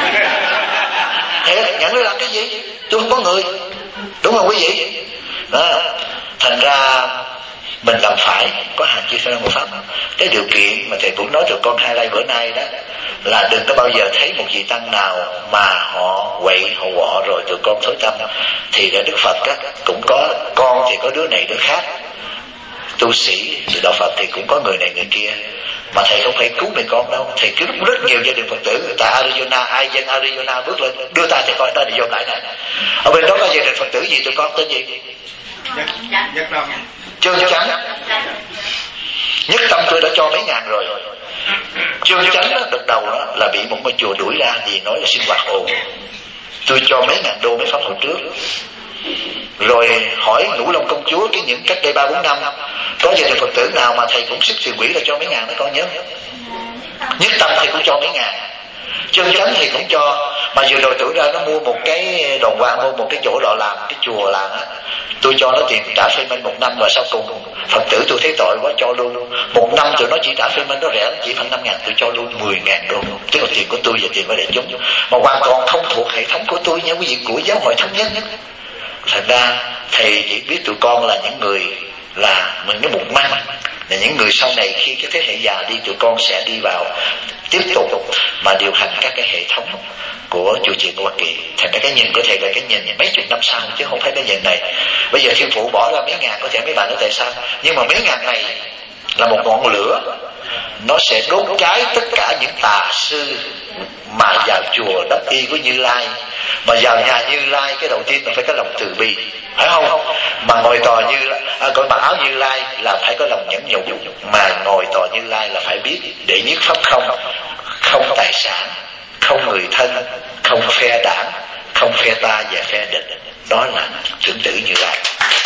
Thế nhận để làm cái gì? Tôi không có người, đúng không quý vị? Đó. Thành ra mình làm phải có hàng chư Sa Mô Pháp. Cái điều kiện mà thầy cũng nói tụi con hai lai bữa nay đó là đừng có bao giờ thấy một vị tăng nào mà họ quậy họ quọ rồi tụi con thối tâm. Thì Đức Phật á, cũng có con thì có đứa này đứa khác, tu sĩ từ đạo Phật thì cũng có người này người kia, mà thầy không phải cứu mấy con đâu. Thầy cứu rất nhiều gia đình Phật tử. Người ta Arizona, ai dân Arizona bước lên đưa ta thì coi ta đi vô lại này. Ở bên đó có gia đình Phật tử gì tụi con tên gì? Nhất Tâm. Trương Chánh. Nhất Tâm tôi đã cho mấy ngàn rồi. Trương Chánh đó, đợt đầu đó là bị một ngôi chùa đuổi ra vì nói là sinh hoạt ồn. Tôi cho mấy ngàn đô mấy pháp hồi trước. Rồi hỏi Ngũ Long Công Chúa cái những cách đây ba bốn năm có gia đình Phật tử nào mà thầy cũng sức tiền quỹ là cho mấy ngàn đó con nhớ. Nhất Tâm thầy cũng cho mấy ngàn, Trương Chánh thầy cũng cho. Mà vừa rồi tưởng ra nó mua một cái đồn quang, mua một cái chỗ đó làm cái chùa làm á, tôi cho nó tiền trả phê minh một năm. Và sau cùng Phật tử tôi thấy tội quá cho luôn. Một năm tụi nó chỉ trả phê minh nó rẻ, chỉ khoảng năm ngàn, tôi cho luôn mười ngàn đô. Tức là tiền của tôi và tiền của đại chúng, mà hoàn toàn không thuộc hệ thống của tôi nha quý vị, của giáo hội thống nhất. Thật ra thầy chỉ biết tụi con là những người là mình cái mục mang, là những người sau này khi cái thế hệ già đi, tụi con sẽ đi vào tiếp tục mà điều hành các cái hệ thống của chùa chiền của Hoa Kỳ. Thành ra cái nhìn của thầy là cái nhìn mấy chục năm sau, chứ không phải cái nhìn này. Bây giờ thiên phụ bỏ ra mấy ngàn, có thể mấy bạn nói tại sao, nhưng mà mấy ngàn này là một ngọn lửa, nó sẽ đốt cháy tất cả những tà sư mà vào chùa đắp y của Như Lai. Mà vào nhà Như Lai cái đầu tiên là phải có lòng từ bi, phải không? Mà ngồi tòa Như à, coi mặc áo Như Lai là phải có lòng nhẫn nhục, mà ngồi tòa Như Lai là phải biết để nhất pháp không, không tài sản, không người thân, không phe đảng, không phe ta và phe địch. Đó là trưởng tử Như Lai.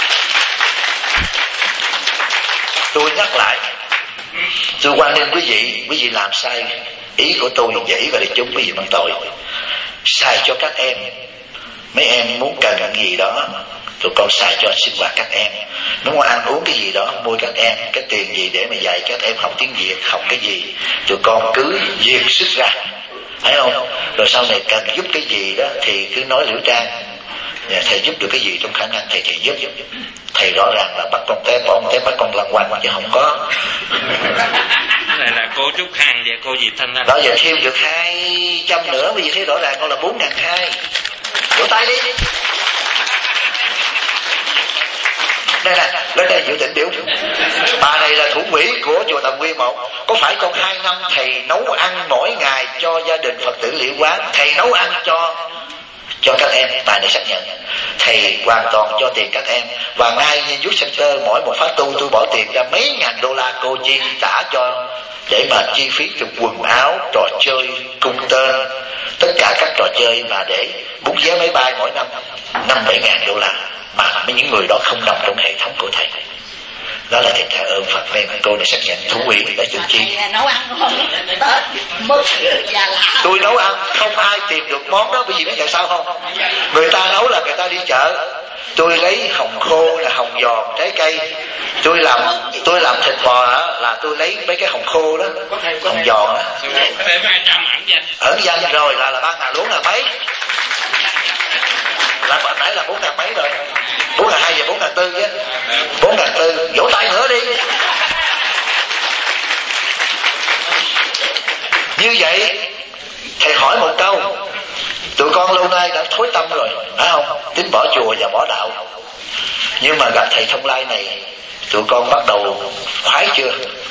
Tôi nhắc lại, tôi quan nên quý vị, quý vị làm sai ý của tôi và ý của đại chúng, quý vị mang tội. Xài cho các em, mấy em muốn cần gì đó tụi con xài cho sinh hoạt các em. Nếu mà ăn uống cái gì đó mua các em, cái tiền gì để mà dạy các em học tiếng Việt, học cái gì tụi con cứ duyệt sức ra, thấy không? Rồi sau này cần giúp cái gì đó thì cứ nói Liễu Trang, thầy giúp được cái gì trong khả năng thầy thầy giúp. Thầy rõ ràng là bắt con té bỏ con té bắt con lăn quanh chứ không có. Này là cô Trúc Hằng và cô Diệp Thanh Thanh. Đó giờ thêm được hai trăm nữa, bởi vì thấy rõ ràng con là bốn ngàn hai. Vỗ tay đi. Đây nè, lên đây dự định biểu. Bà này là thủ quỹ của chùa Tầm Quy một. Có phải trong hai năm thầy nấu ăn mỗi ngày cho gia đình Phật tử Liễu Quán, thầy nấu ăn cho cho các em, bà này xác nhận thầy hoàn toàn cho tiền các em. Và ngay như Youth Center mỗi một phát tu tôi bỏ tiền ra mấy ngàn đô la cô chi trả cho, để mà chi phí cho quần áo, trò chơi, cung tên, tất cả các trò chơi, mà để bút vé máy bay mỗi năm năm bảy ngàn đô la, mà mấy những người đó không nằm trong hệ thống của thầy. Đó là thầy cảm ơn Phật. Đây cô này xác nhận thủ quỹ đã chịu chi. Nấu ăn không? Tết mứt và lạ. Tôi nấu ăn không ai tìm được món đó, bởi vì biết tại sao không? Người ta nấu là người ta đi chợ. Tôi lấy hồng khô là hồng giòn, trái cây. Tôi làm tôi làm thịt bò đó, là tôi lấy mấy cái hồng khô đó, hồng giòn đó. Ẩn danh rồi là là ba ngàn bốn ngàn mấy. Là hồi nãy là bốn ngàn mấy rồi, bốn ngàn hai và bốn ngàn tư chứ, bốn ngàn tư. Vỗ tay nữa đi. Như vậy thầy hỏi một câu, tụi con lâu nay đã thối tâm rồi, phải không? Tính bỏ chùa và bỏ đạo. Nhưng mà gặp thầy Thông Lai này, tụi con bắt đầu khoái chưa?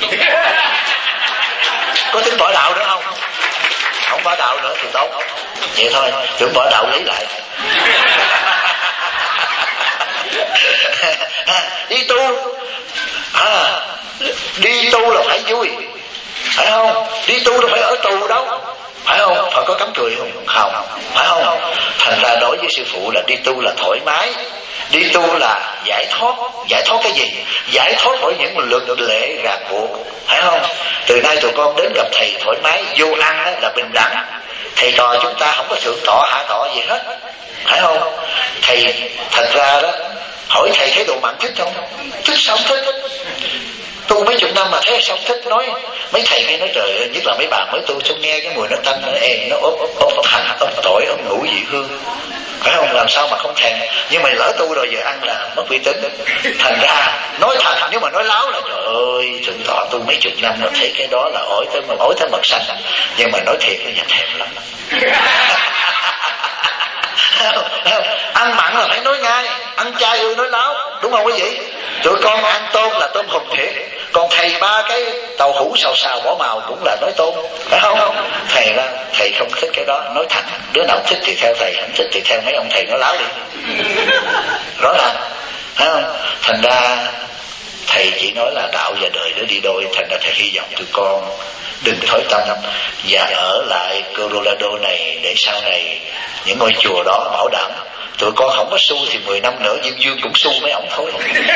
Có tính bỏ đạo nữa không? Không bỏ đạo nữa thì tốt. Vậy thôi, tưởng bỏ đạo lấy lại. Đi tu à, đi tu là phải vui, phải không? Đi tu đâu phải ở tù đâu, phải không? Phải có cắm cười không? Không, phải không? Thành ra đối với sư phụ là đi tu là thoải mái, đi tu là giải thoát. Giải thoát cái gì? Giải thoát khỏi những luật lệ ràng buộc, phải không? Từ nay tụi con đến gặp thầy thoải mái, vô ăn là bình đẳng. Thầy trò chúng ta không có thượng tọa hạ tọa gì hết, phải không? Thầy thật ra đó, hỏi thầy thấy đồ mặn thích không? Thích sao không thích? Tu mấy chục năm mà thấy sao không thích? Nói mấy thầy hay nói trời ơi, nhất là mấy bà mới tu xong nghe cái mùi nó tanh nó em nó ốp ốp ốp hành ốp tỏi ốp ngũ vị hương, phải không? Làm sao mà không thèm? Nhưng mà lỡ tu rồi giờ ăn là mất uy tín. Thành ra nói thật, nếu mà nói láo là trời ơi thượng tọa tu mấy chục năm nó thấy cái đó là ổi tới mà ổi tới mật xanh. Nhưng mà nói thiệt nó nhà thèm lắm. Ăn mặn là phải nói ngay, ăn chay ư nói láo, đúng không quý vị? Tụi con ăn tôm là tôm hùm thiệt, còn thầy ba cái tàu hũ xào xào bỏ màu cũng là nói tôm, phải không? Thầy là thầy không thích cái đó, nói thẳng. Đứa nào thích thì theo thầy, không thích thì theo mấy ông thầy nói láo đi, rõ ràng, phải không? Thành ra thầy chỉ nói là đạo và đời nó đi đôi. Thành ra thầy hy vọng tụi con đừng thối tâm và ở lại Colorado này để sau này những ngôi chùa đó bảo đảm. Tụi con không có xu thì mười năm nữa Dương Dương cũng xu mấy ổng thôi.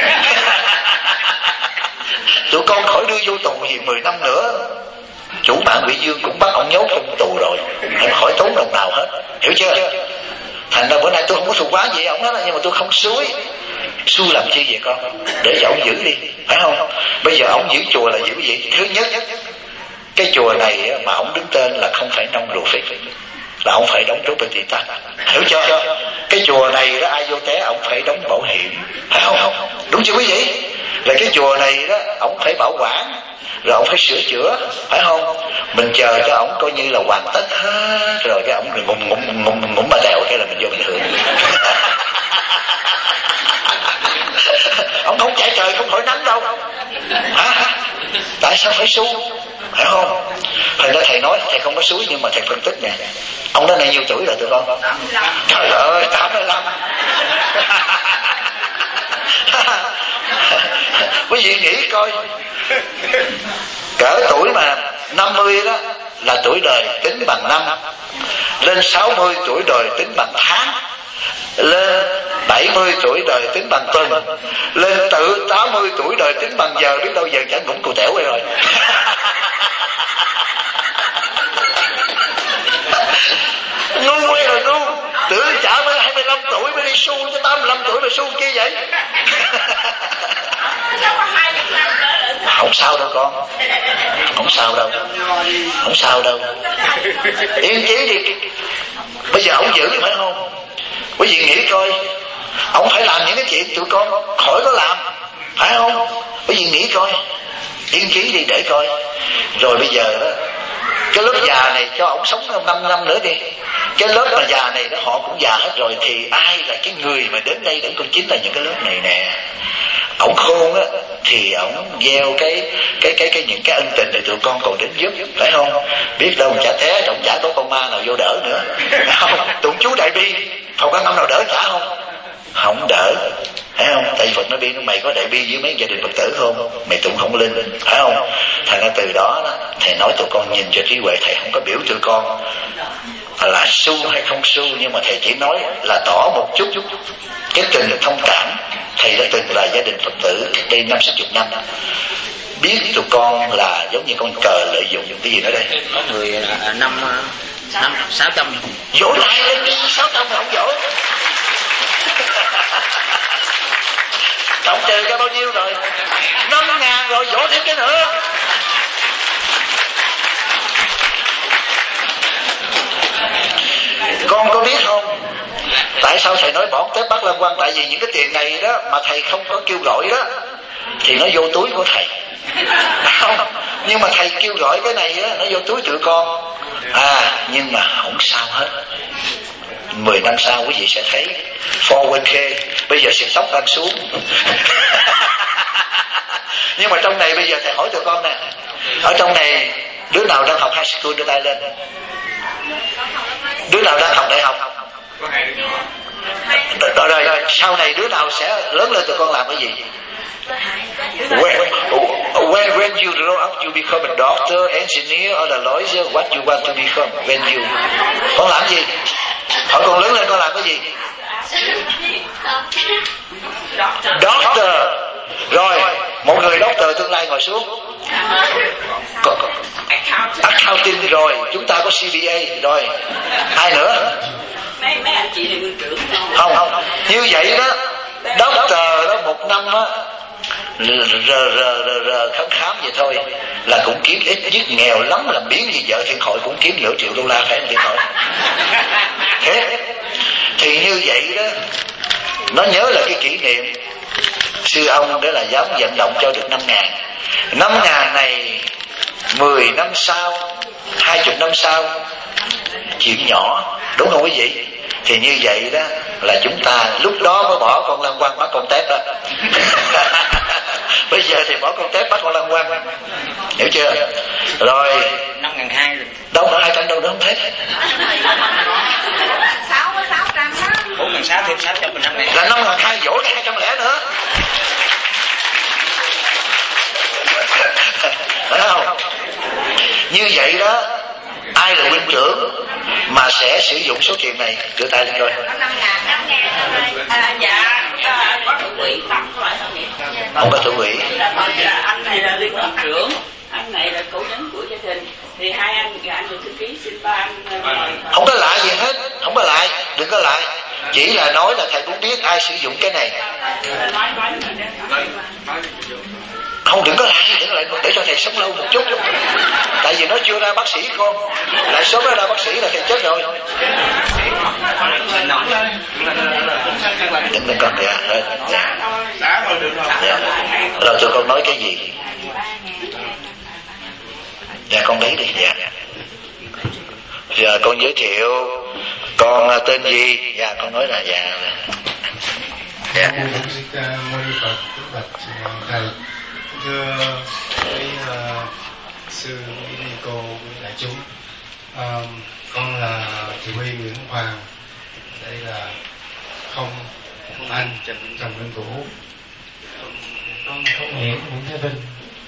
Tụi con khỏi đưa vô tù gì mười năm nữa chủ bạn bị Dương cũng bắt ổng nhốt trong tù rồi, em khỏi tốn đồng nào hết, hiểu chưa? Thành ra bữa nay tôi không có thù quá gì ổng hết, nhưng mà tôi không xúi. Xui làm chi vậy con? Để cho ổng giữ đi, phải không? Bây giờ ổng giữ chùa là giữ gì? Thứ nhất, cái chùa này mà ổng đứng tên là không phải nông rùa phích, là ông phải đóng property tax, hiểu chưa? Cái chùa này đó ai vô té ông phải đóng bảo hiểm, phải không? Đúng chưa quý vị? Là cái chùa này đó ông phải bảo quản, rồi ông phải sửa chữa, phải không? Mình chờ cho ông coi như là hoàn tất hết rồi cái ông ngụm ngụm ngụm ngụm ba đèo cái là mình vô mình hưởng. Ông không chạy trời không khỏi nắng đâu, hả? Tại sao phải xu, phải không? Thành ra thầy nói thầy không có xúi, nhưng mà thầy phân tích nè. Ông đó này nhiêu tuổi rồi tụi con? Trời ơi, tám mươi lăm. Quý vị nghĩ coi, cỡ tuổi mà năm mươi đó là tuổi đời tính bằng năm, lên sáu mươi tuổi đời tính bằng tháng, lên bảy mươi tuổi đời tính bằng tuần, lên tự tám mươi tuổi đời tính bằng giờ, biết đâu giờ chẳng cũng cù tẻo rồi. Ngu quay rồi ngu, tưởng chả mới hai mươi lăm tuổi mới đi su, cho tám mươi lăm tuổi mà su kia vậy. Không sao đâu con, không sao đâu, không sao đâu, yên chí đi. Bây giờ ông giữ phải không? Quý vị nghĩ coi, ông phải làm những cái chuyện tụi con khỏi có làm, phải không? Quý vị nghĩ coi, yên chí đi để coi. Rồi bây giờ đó, cái lớp già này cho ông sống năm năm nữa đi. Cái lớp mà già này đó họ cũng già hết rồi, thì ai là cái người mà đến đây để con chính là những cái lớp này nè. Ông khôn á thì ông gieo cái cái cái cái những cái ân tình để tụi con còn đến giúp, phải không? Biết đâu chả té trọng chả có con ma nào vô đỡ nữa, phải không? Tụng chú Đại Bi không có năm nào đỡ chả không? Không đỡ, phải không? Tại Phật nói Bi nó mày có Đại Bi với mấy gia đình Phật tử không? Mày tụng không linh, phải không? Thành ra từ đó, đó thầy nói tụi con nhìn cho trí huệ. Thầy không có biểu tụi con là su hay không su, nhưng mà thầy chỉ nói là tỏ một chút cái tình thông cảm. Thầy đã từng là gia đình Phật tử đây năm sáu chục năm, biết tụi con là giống như con cờ lợi dụng cái gì nữa đây. Có người năm năm sáu trăm vỗ lại lên đi, sáu trăm không vỗ. Tổng trừ ra bao nhiêu rồi? Năm ngàn rồi, vỗ thêm cái nữa. Con có biết không, tại sao thầy nói bỏ Tết Bắc Lâm Quan? Tại vì những cái tiền này đó mà thầy không có kêu gọi đó thì nó vô túi của thầy, không? Nhưng mà thầy kêu gọi cái này đó, nó vô túi tụi con. À nhưng mà không sao hết, mười năm sau quý vị sẽ thấy four oh one k bây giờ sẽ tóc đang xuống. Nhưng mà trong này bây giờ thầy hỏi tụi con nè, ở trong này đứa nào đang học high school đưa tay lên, đứa nào đang học đại học? Rồi, rồi, rồi sau này đứa nào sẽ lớn lên tụi con làm cái gì? When, when, when you grow up you become a doctor, engineer or a lawyer, what you want to become when you... Con làm gì? Hỏi con lớn lên con làm cái gì? Doctor. Rồi, một người doctor tương lai ngồi xuống. Accounting rồi, chúng ta có C B A rồi. Ai nữa? Mấy mấy anh chị này nguyên trưởng không? Không, như vậy đó, doctor đó một năm á rờ rờ rờ rờ khám khám vậy thôi là cũng kiếm ít nhất nghèo lắm làm biến gì vợ thiện hội cũng kiếm nửa triệu đô la phải không thiện hội? Thế thì như vậy đó, nó nhớ là cái kỷ niệm sư ông đó là dám vận động cho được năm ngàn. Năm ngàn này mười năm sau, hai chục năm sau, chuyện nhỏ, đúng không quý vị? Thì như vậy đó là chúng ta lúc đó mới bỏ con lăng quăng bắt con tép đó. Bây giờ thì bỏ con tép bắt con lăng quăng, hiểu chưa? Rồi năm ngàn hai rồi. Đâu có hai trăm đâu đó không thấy. Bốn ngàn sáu thêm sáu trăm mình năm ngàn. Là năm ngàn hai dỗ cái hai trăm lẻ nữa. Phải không? Như vậy đó, ai là huynh trưởng mà sẽ sử dụng số tiền này? Đưa tay lên coi. À, dạ, có thượng ủy tặng loại hơn vậy. Không có thượng ủy. Anh này là liên đoàn trưởng, anh này là cố vấn của gia đình. Thì hai anh, anh là thư ký xin ba anh. Không có lại gì hết, không có lại, đừng có lại. Chỉ là nói là thầy muốn biết ai sử dụng cái này. Không, đừng có lại, đừng có lại, để cho thầy sống lâu một chút. Tại vì nó chưa ra bác sĩ con, lại sớm nó ra bác sĩ là thầy chết rồi. Đừng đừng còn dạ, dạ. Dạ. Rồi tụi con nói cái gì? Dạ con lấy đi. Dạ. Giờ con giới thiệu con tên gì? Dạ con nói là dạ. Dạ. Thưa với uh, sư với cô với đại chúng, uh, con là chỉ huy Nguyễn Hoàng, đây là không không anh chồng Minh Vũ, con không Nguyễn Nguyễn Thái Vinh,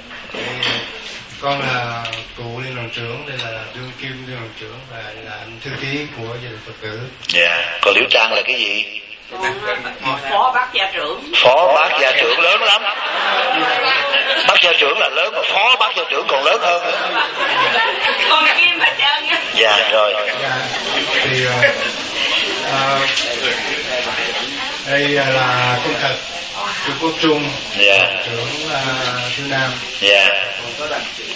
con là cụ liên đoàn trưởng, đây là đương kim liên đoàn trưởng và là anh thư ký của gia đình Phật tử. Dạ. Yeah. Còn Liễu Trang là cái gì? Phó bác gia trưởng. Phó bác gia trưởng lớn lắm. Bác gia trưởng là lớn mà phó bác gia trưởng còn lớn hơn nữa. Con kim hết trơn nha. Dạ rồi. Dạ. Thì uh, uh, đây là công thật Trung Quốc Trung, dạ. trưởng uh, Thứ Nam. Dạ. Tôi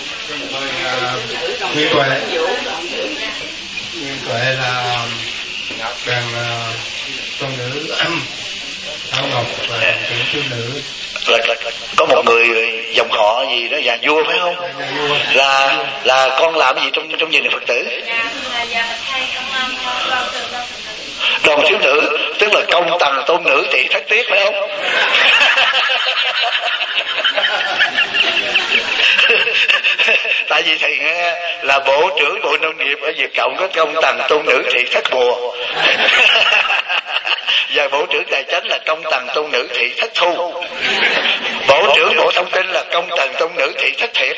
uh, Nguyên Tuệ. Nguyên Tuệ là đoàn uh, con nữ Thảo Ngọc và yeah. trưởng thiếu nữ. Là, là, có một người dòng họ gì đó già vua phải không? Là là con làm gì trong trong gia đình Phật tử? Đoàn thiếu nữ, tức là công tầng tôn nữ thị thất tiết phải không? Tại vì thầy nghe là bộ trưởng bộ nông nghiệp ở Việt Cộng có công tầng tôn nữ thị thất mùa. Và bộ trưởng tài chính là công tầng tôn nữ thị thất thu. Bộ trưởng bộ thông tin là công tầng tôn nữ thị thất thiệt.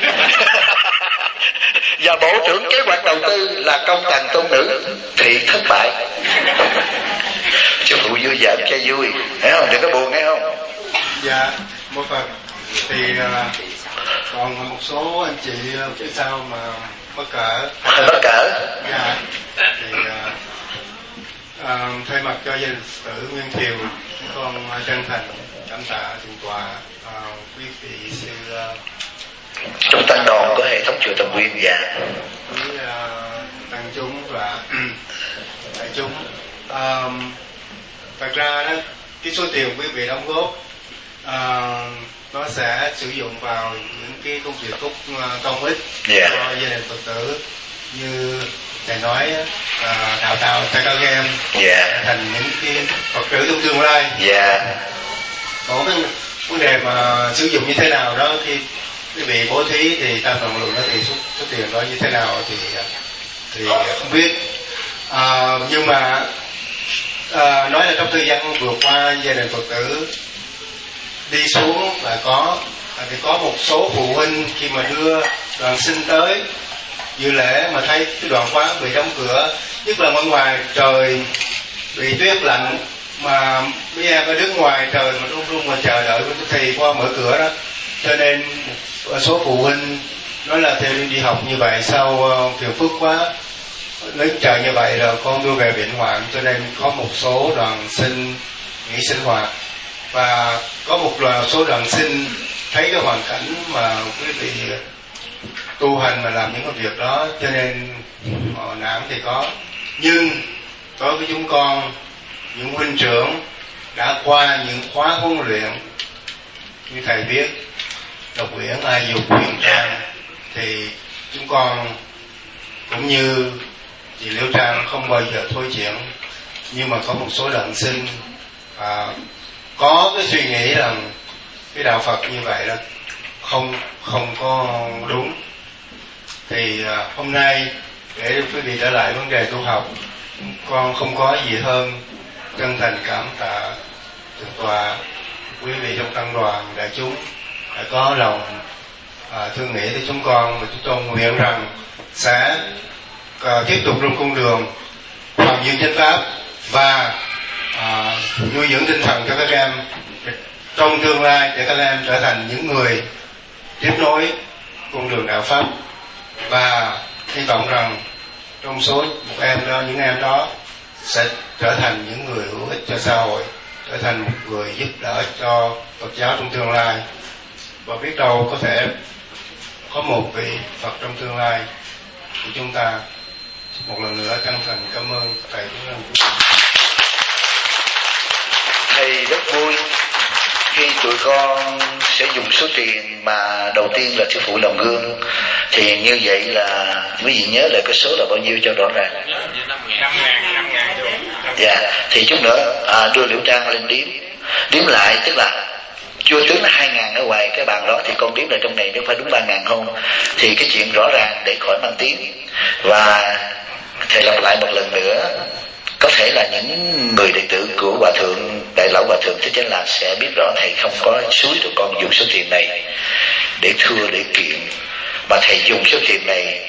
Và bộ trưởng kế hoạch đầu tư là công tầng tôn nữ thị thất bại. Chứ phụ vui giỡn cho vui, thấy không? Đừng có buồn nghe không? Dạ, một phần thì uh, còn một số anh chị phía sau mà bất cỡ. Bất cỡ. Dạ. Thì uh, uh, thay mặt cho gia đình tử Nguyên Thiều, con chân thành cảm tạ thượng tọa uh, quý vị sư uh, trong tăng đoàn của hệ thống chùa Tầm Nguyên. Dạ. Với uh, tăng chúng và đại chúng. Um, thật ra đó, cái số tiền quý vị đóng góp uh, nó sẽ sử dụng vào những cái công việc công ích yeah. cho gia đình Phật tử, như thầy nói uh, đào tạo cho các em yeah. thành những cái Phật tử trong tương lai. Yeah. Có cái vấn đề mà sử dụng như thế nào đó, khi quý vị bố thí thì tam đồng luận đó thì số, số tiền đó như thế nào thì thì không biết. À, nhưng mà à, nói là trong thời gian vừa qua gia đình Phật tử đi xuống là có thì có một số phụ huynh khi mà đưa đoàn sinh tới dự lễ mà thấy cái đoàn quán bị đóng cửa, nhất là ngoài ngoài trời bị tuyết lạnh mà mấy em phải đứng ngoài trời mà run run mà chờ đợi thầy qua mở cửa đó, cho nên một số phụ huynh nói là thầy đi học như vậy sao phiền phức quá, lớn trời như vậy rồi con đưa về bệnh hoạn, cho nên có một số đoàn sinh nghỉ sinh hoạt. Và có một số đoàn sinh thấy cái hoàn cảnh mà quý vị tu hành mà làm những cái việc đó cho nên họ nản thì có. Nhưng đối với chúng con, những huynh trưởng đã qua những khóa huấn luyện như thầy biết độc quyển ai dục huyền trang, thì chúng con cũng như chị Liễu Trang không bao giờ thôi chuyện. Nhưng mà có một số đoàn sinh à, có cái suy nghĩ rằng cái đạo Phật như vậy là không không có đúng, thì à, hôm nay để quý vị trở lại vấn đề tu học, con không có gì hơn chân thành cảm tạ thượng tọa, quý vị trong tăng đoàn đại chúng đã có lòng à, thương nghĩ tới chúng con, và chúng con nguyện rằng sẽ à, tiếp tục trong con đường hoàn dương chánh pháp và à, nuôi dưỡng tinh thần cho các em trong tương lai, để các em trở thành những người tiếp nối con đường đạo pháp. Và hy vọng rằng trong số một em đó, những em đó sẽ trở thành những người hữu ích cho xã hội, trở thành một người giúp đỡ cho Phật giáo trong tương lai, và biết đâu có thể có một vị Phật trong tương lai của chúng ta. Một lần nữa chân thành cảm ơn thầy. Thầy rất vui khi tụi con sẽ dùng số tiền mà đầu tiên là sư phụ làm gương, thì như vậy là quý vị nhớ lại cái số là bao nhiêu cho rõ ràng. năm ngàn. Dạ, thì chút nữa à, đưa Liễu Trang lên điếm điếm lại, tức là chưa tính là hai ngàn ở ngoài cái bàn đó, thì con điếm lại trong này nếu phải đúng ba ngàn không, thì cái chuyện rõ ràng để khỏi mang tiếng. Và thầy lặp lại một lần nữa, có thể là những người đệ tử của Hòa Thượng Đại Lão Hòa Thượng Thích Chánh Lạc sẽ biết rõ thầy không có xúi tụi con dùng số tiền này để thưa để kiện, mà thầy dùng số tiền này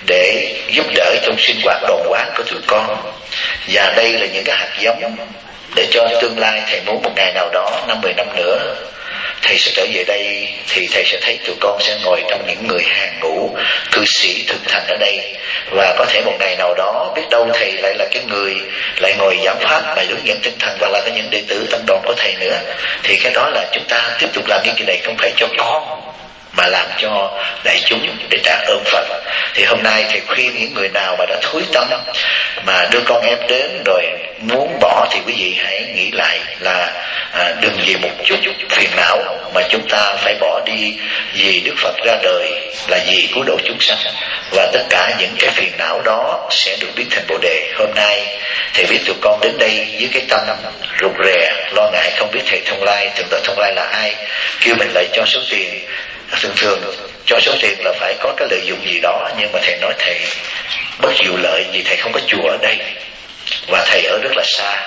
để giúp đỡ trong sinh hoạt đoàn quán của tụi con. Và đây là những cái hạt giống để cho tương lai thầy muốn một ngày nào đó, năm mười năm nữa thầy sẽ trở về đây, thì thầy sẽ thấy tụi con sẽ ngồi trong những người hàng ngũ cư sĩ thực thành ở đây. Và có thể một ngày nào đó biết đâu thầy lại là cái người lại ngồi giảng pháp, lại hướng dẫn tinh thần, và là cái những đệ tử tăng đoàn của thầy nữa. Thì cái đó là chúng ta tiếp tục làm những cái này không phải cho con, mà làm cho đại chúng để trả ơn Phật. Thì hôm nay thầy khuyên những người nào mà đã thối tâm mà đưa con em đến rồi muốn bỏ, thì quý vị hãy nghĩ lại là à, đừng vì một chút phiền não mà chúng ta phải bỏ đi. Vì Đức Phật ra đời là vì cứu độ chúng sanh, và tất cả những cái phiền não đó sẽ được biến thành Bồ Đề. Hôm nay thầy biết tụi con đến đây với cái tâm rụt rè, lo ngại không biết thầy Thông Lai, thượng tọa Thông Lai là ai, kêu mình lại cho số tiền. Thường thường cho số tiền là phải có cái lợi dụng gì đó, nhưng mà thầy nói thầy bất chịu lợi vì thầy không có chùa ở đây và thầy ở rất là xa.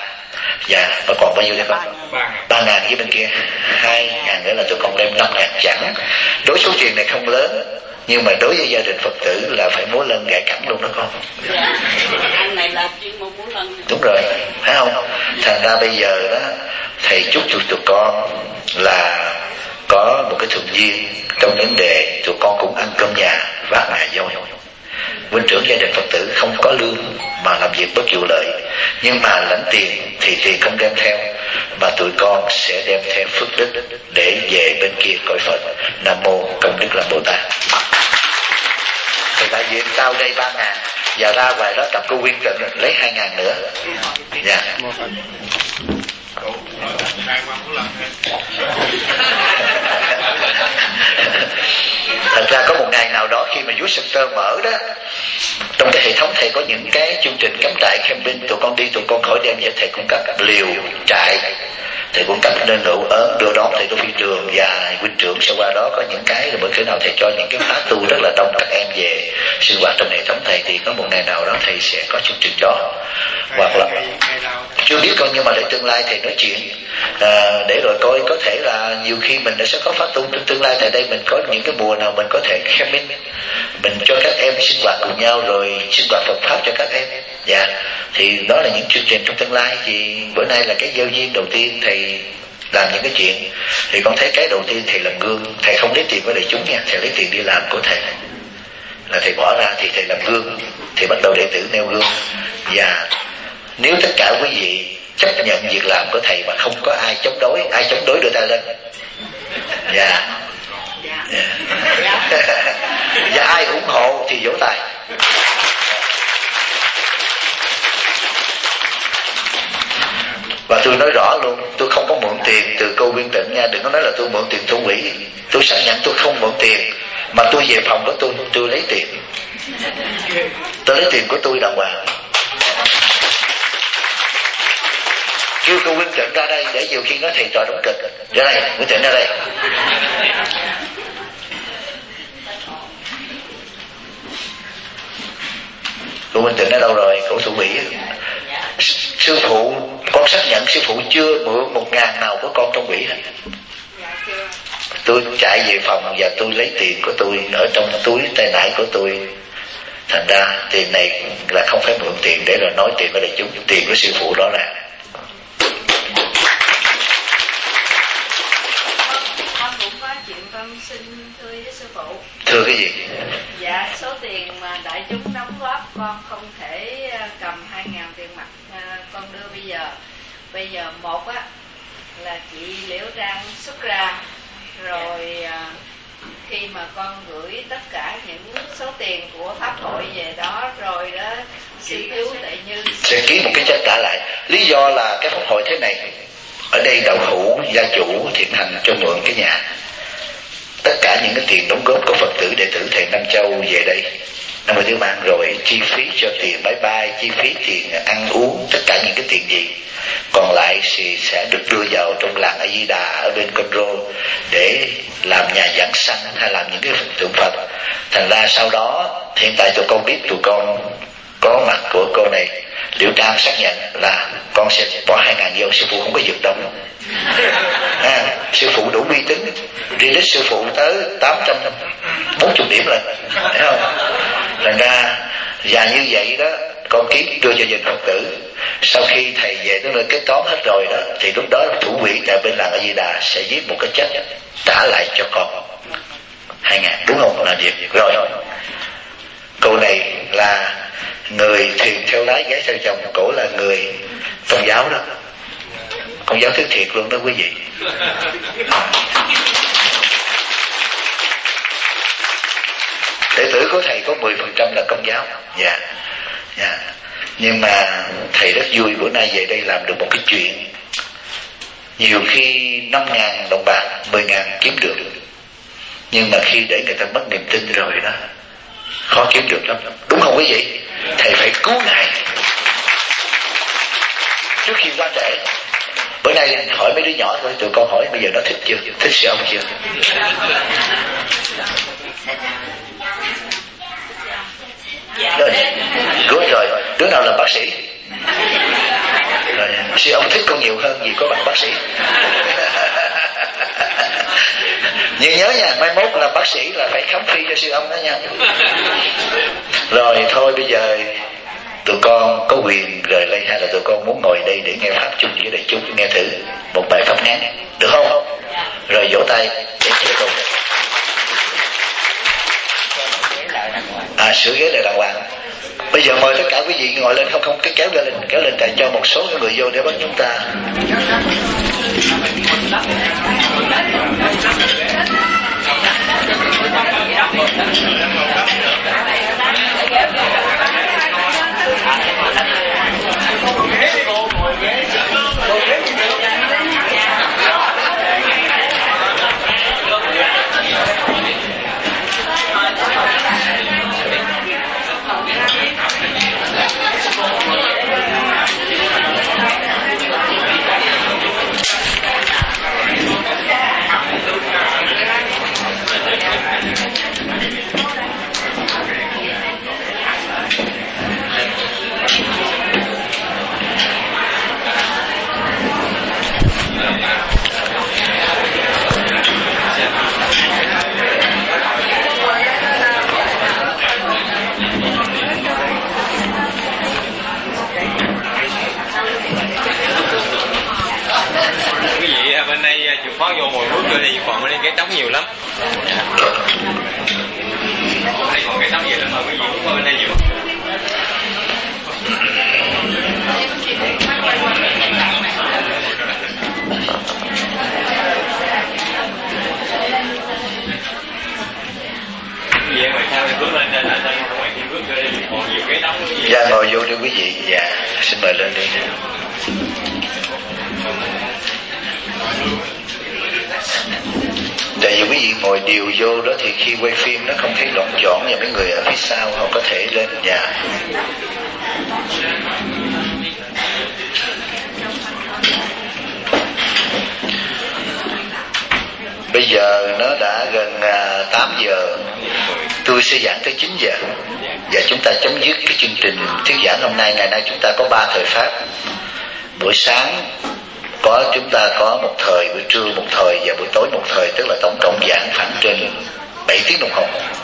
Dạ, và còn bao nhiêu đây không? Ba ngàn với bên kia, hai ngàn nữa là tụi con đem năm ngàn chẳng. Đối số tiền này không lớn, nhưng mà đối với gia đình Phật tử là phải múa lân gãy cẳng luôn đó con. Dạ, anh này là chuyên môn múa lân. Đúng rồi, phải không? Thành ra bây giờ đó thầy chúc tụi tụi con là có một cái thuận duyên trong vấn đề tụi con cũng ăn cơm nhà vác ngà voi. Huynh trưởng gia đình Phật tử không có lương mà làm việc bất vụ lợi, nhưng mà lãnh tiền thì tiền không đem theo, mà tụi con sẽ đem theo phước đức để về bên kia cõi Phật. Nam mô Công Đức Lâm Bồ Tát. Thì đại diện tao đây ba ngàn, và ra ngoài đó tập cô Quyên Cận lấy hai ngàn nữa. Dạ. Thật ra có một ngày nào đó khi mà vúa Center mở đó, Trong cái hệ thống thầy có những cái chương trình cắm trại camping, tụi con đi tụi con khỏi đem về thầy cung cấp liều trại, thầy cung cấp nên rượu ớn đưa đón thầy tới phi trường, và huynh trưởng sau qua đó có những cái rồi bữa khi nào thầy cho những cái khóa tu rất là đông các em về sinh hoạt trong hệ thống thầy, thì có một ngày nào đó thầy sẽ có chương trình đó. Hoặc là chưa biết con, nhưng mà để tương lai thầy nói chuyện à, để rồi coi có thể là nhiều khi mình sẽ có phát tu trong tương lai. Tại đây mình có những cái mùa nào mình có thể camping, mình cho các em sinh hoạt cùng nhau rồi sinh hoạt Phật pháp cho các em. Dạ, thì đó là những chương trình trong tương lai. Thì bữa nay là cái gieo duyên đầu tiên thầy làm những cái chuyện, thì con thấy cái đầu tiên thầy làm gương. Thầy không lấy tiền của đại chúng nha, thầy lấy tiền đi làm của thầy là thầy bỏ ra, thì thầy làm gương, thì bắt đầu đệ tử nêu gương. Và nếu tất cả quý vị chấp nhận việc làm của thầy mà không có ai chống đối, ai chống đối đưa tay lên. Dạ. Yeah. Và ai ủng hộ thì vỗ tay. Và tôi nói rõ luôn, tôi không có mượn tiền từ cô Viên Tịnh nha, đừng có nói là tôi mượn tiền thu quỹ. Tôi xác nhận tôi không mượn tiền, mà tôi về phòng của tôi, tôi lấy tiền. Tôi lấy tiền của tôi đàng hoàng. Kêu cô Viên Tịnh ra đây để nhiều khi nói thầy trò đóng kịch. Ra đây, Viên Tịnh ra đây. Cô Viên Tịnh ở đâu rồi? Cổ thủ quỹ. Sư phụ, con xác nhận sư phụ chưa mượn một ngàn nào của con trong quỹ hết. Tôi chạy về phòng và tôi lấy tiền của tôi ở trong túi tay nải của tôi. Thành ra tiền này là không phải mượn tiền để rồi nói tiền của đại chúng, tiền của sư phụ đó là. Con cũng có chuyện con xin thưa với sư phụ. Thưa cái gì? Dạ, số tiền mà đại chúng đóng góp con không thể cầm hai ngàn tiền mặt con đưa bây giờ. Bây giờ một á là chị Liễu Trang xuất ra, rồi khi mà con gửi tất cả những số tiền của pháp hội về đó rồi đó, sư cứu Tệ Như sẽ ký một cái check trả lại. Lý do là cái pháp hội thế này, ở đây đạo hữu gia chủ thiện hành cho mượn cái nhà, tất cả những cái tiền đóng góp của Phật tử đệ tử thầy Nam Châu về đây năm mươi thứ mang, rồi chi phí cho tiền bye bye, chi phí tiền ăn uống, tất cả những cái tiền gì còn lại thì sẽ được đưa vào trong làng A Di Đà ở bên Conro để làm nhà giảng sanh hay làm những cái tượng Phật. Thành ra sau đó hiện tại tụi con biết tụi con có mặt của cô này Liễu Trang xác nhận là con sẽ bỏ hai ngàn vô, sư phụ không có vượt đâu. À, sư phụ đủ uy tín, release sư phụ tới tám trăm bốn mươi điểm rồi, thấy không? Thành ra và như vậy đó, con ký đưa cho dân Phật tử. Sau khi thầy về tới nơi kết toán hết rồi đó, thì lúc đó thủ quỹ tại bên làng A Di Đà sẽ viết một cái check trả lại cho con hai ngàn, đúng không? Là việc rồi. Cô này là người thuyền theo lái gái theo chồng, cổ là người Công giáo đó, Công giáo thứ thiệt luôn đó quý vị. Đệ tử của thầy có mười phần trăm là Công giáo. Dạ, dạ. Nhưng mà thầy rất vui bữa nay về đây làm được một cái chuyện. Nhiều khi năm ngàn đồng bạc, mười ngàn kiếm được, nhưng mà khi để người ta mất niềm tin rồi đó, khó kiếm được lắm, đúng không quý vị? Thầy phải cứu ngài trước khi quá trễ. Bữa nay hỏi mấy đứa nhỏ thôi, tụi con hỏi bây giờ nó thích chưa, thích sư ông chưa? Rồi, good rồi, đứa nào làm bác sĩ? Rồi, sư ông thích con nhiều hơn vì có bằng bác sĩ. Nhưng nhớ nha, mai mốt làm bác sĩ là phải khám phi cho sư ông đó nha. Rồi thôi bây giờ tụi con có quyền rời đây, hay là tụi con muốn ngồi đây để nghe pháp chung với đại chúng, nghe thử một bài pháp ngắn được không? Rồi vỗ tay để chơi cùng. À, sửa ghế là đàng hoàng. Bây giờ mời tất cả quý vị ngồi lên, không không cái kéo lên, kéo lên tại cho một số người vô để bắt chúng ta. vậy mà sao bước lên lên lên ngoài thì bước lên còn nhiều cái nóng gì. Dạ ngồi vô đi quý vị. Dạ xin mời lên đi. Tại vì quý vị ngồi điều vô đó thì khi quay phim nó không thấy loạn trọn, và mấy người ở phía sau họ có thể lên. Dạ. Bây giờ nó đã gần à, tám giờ. Tôi sẽ giảng tới chín giờ. Và chúng ta chấm dứt cái chương trình thuyết giảng hôm nay. Ngày nay chúng ta có ba thời pháp. Buổi sáng có chúng ta có một thời, buổi trưa một thời và buổi tối một thời, tức là tổng cộng giảng khoảng trên bảy tiếng đồng hồ.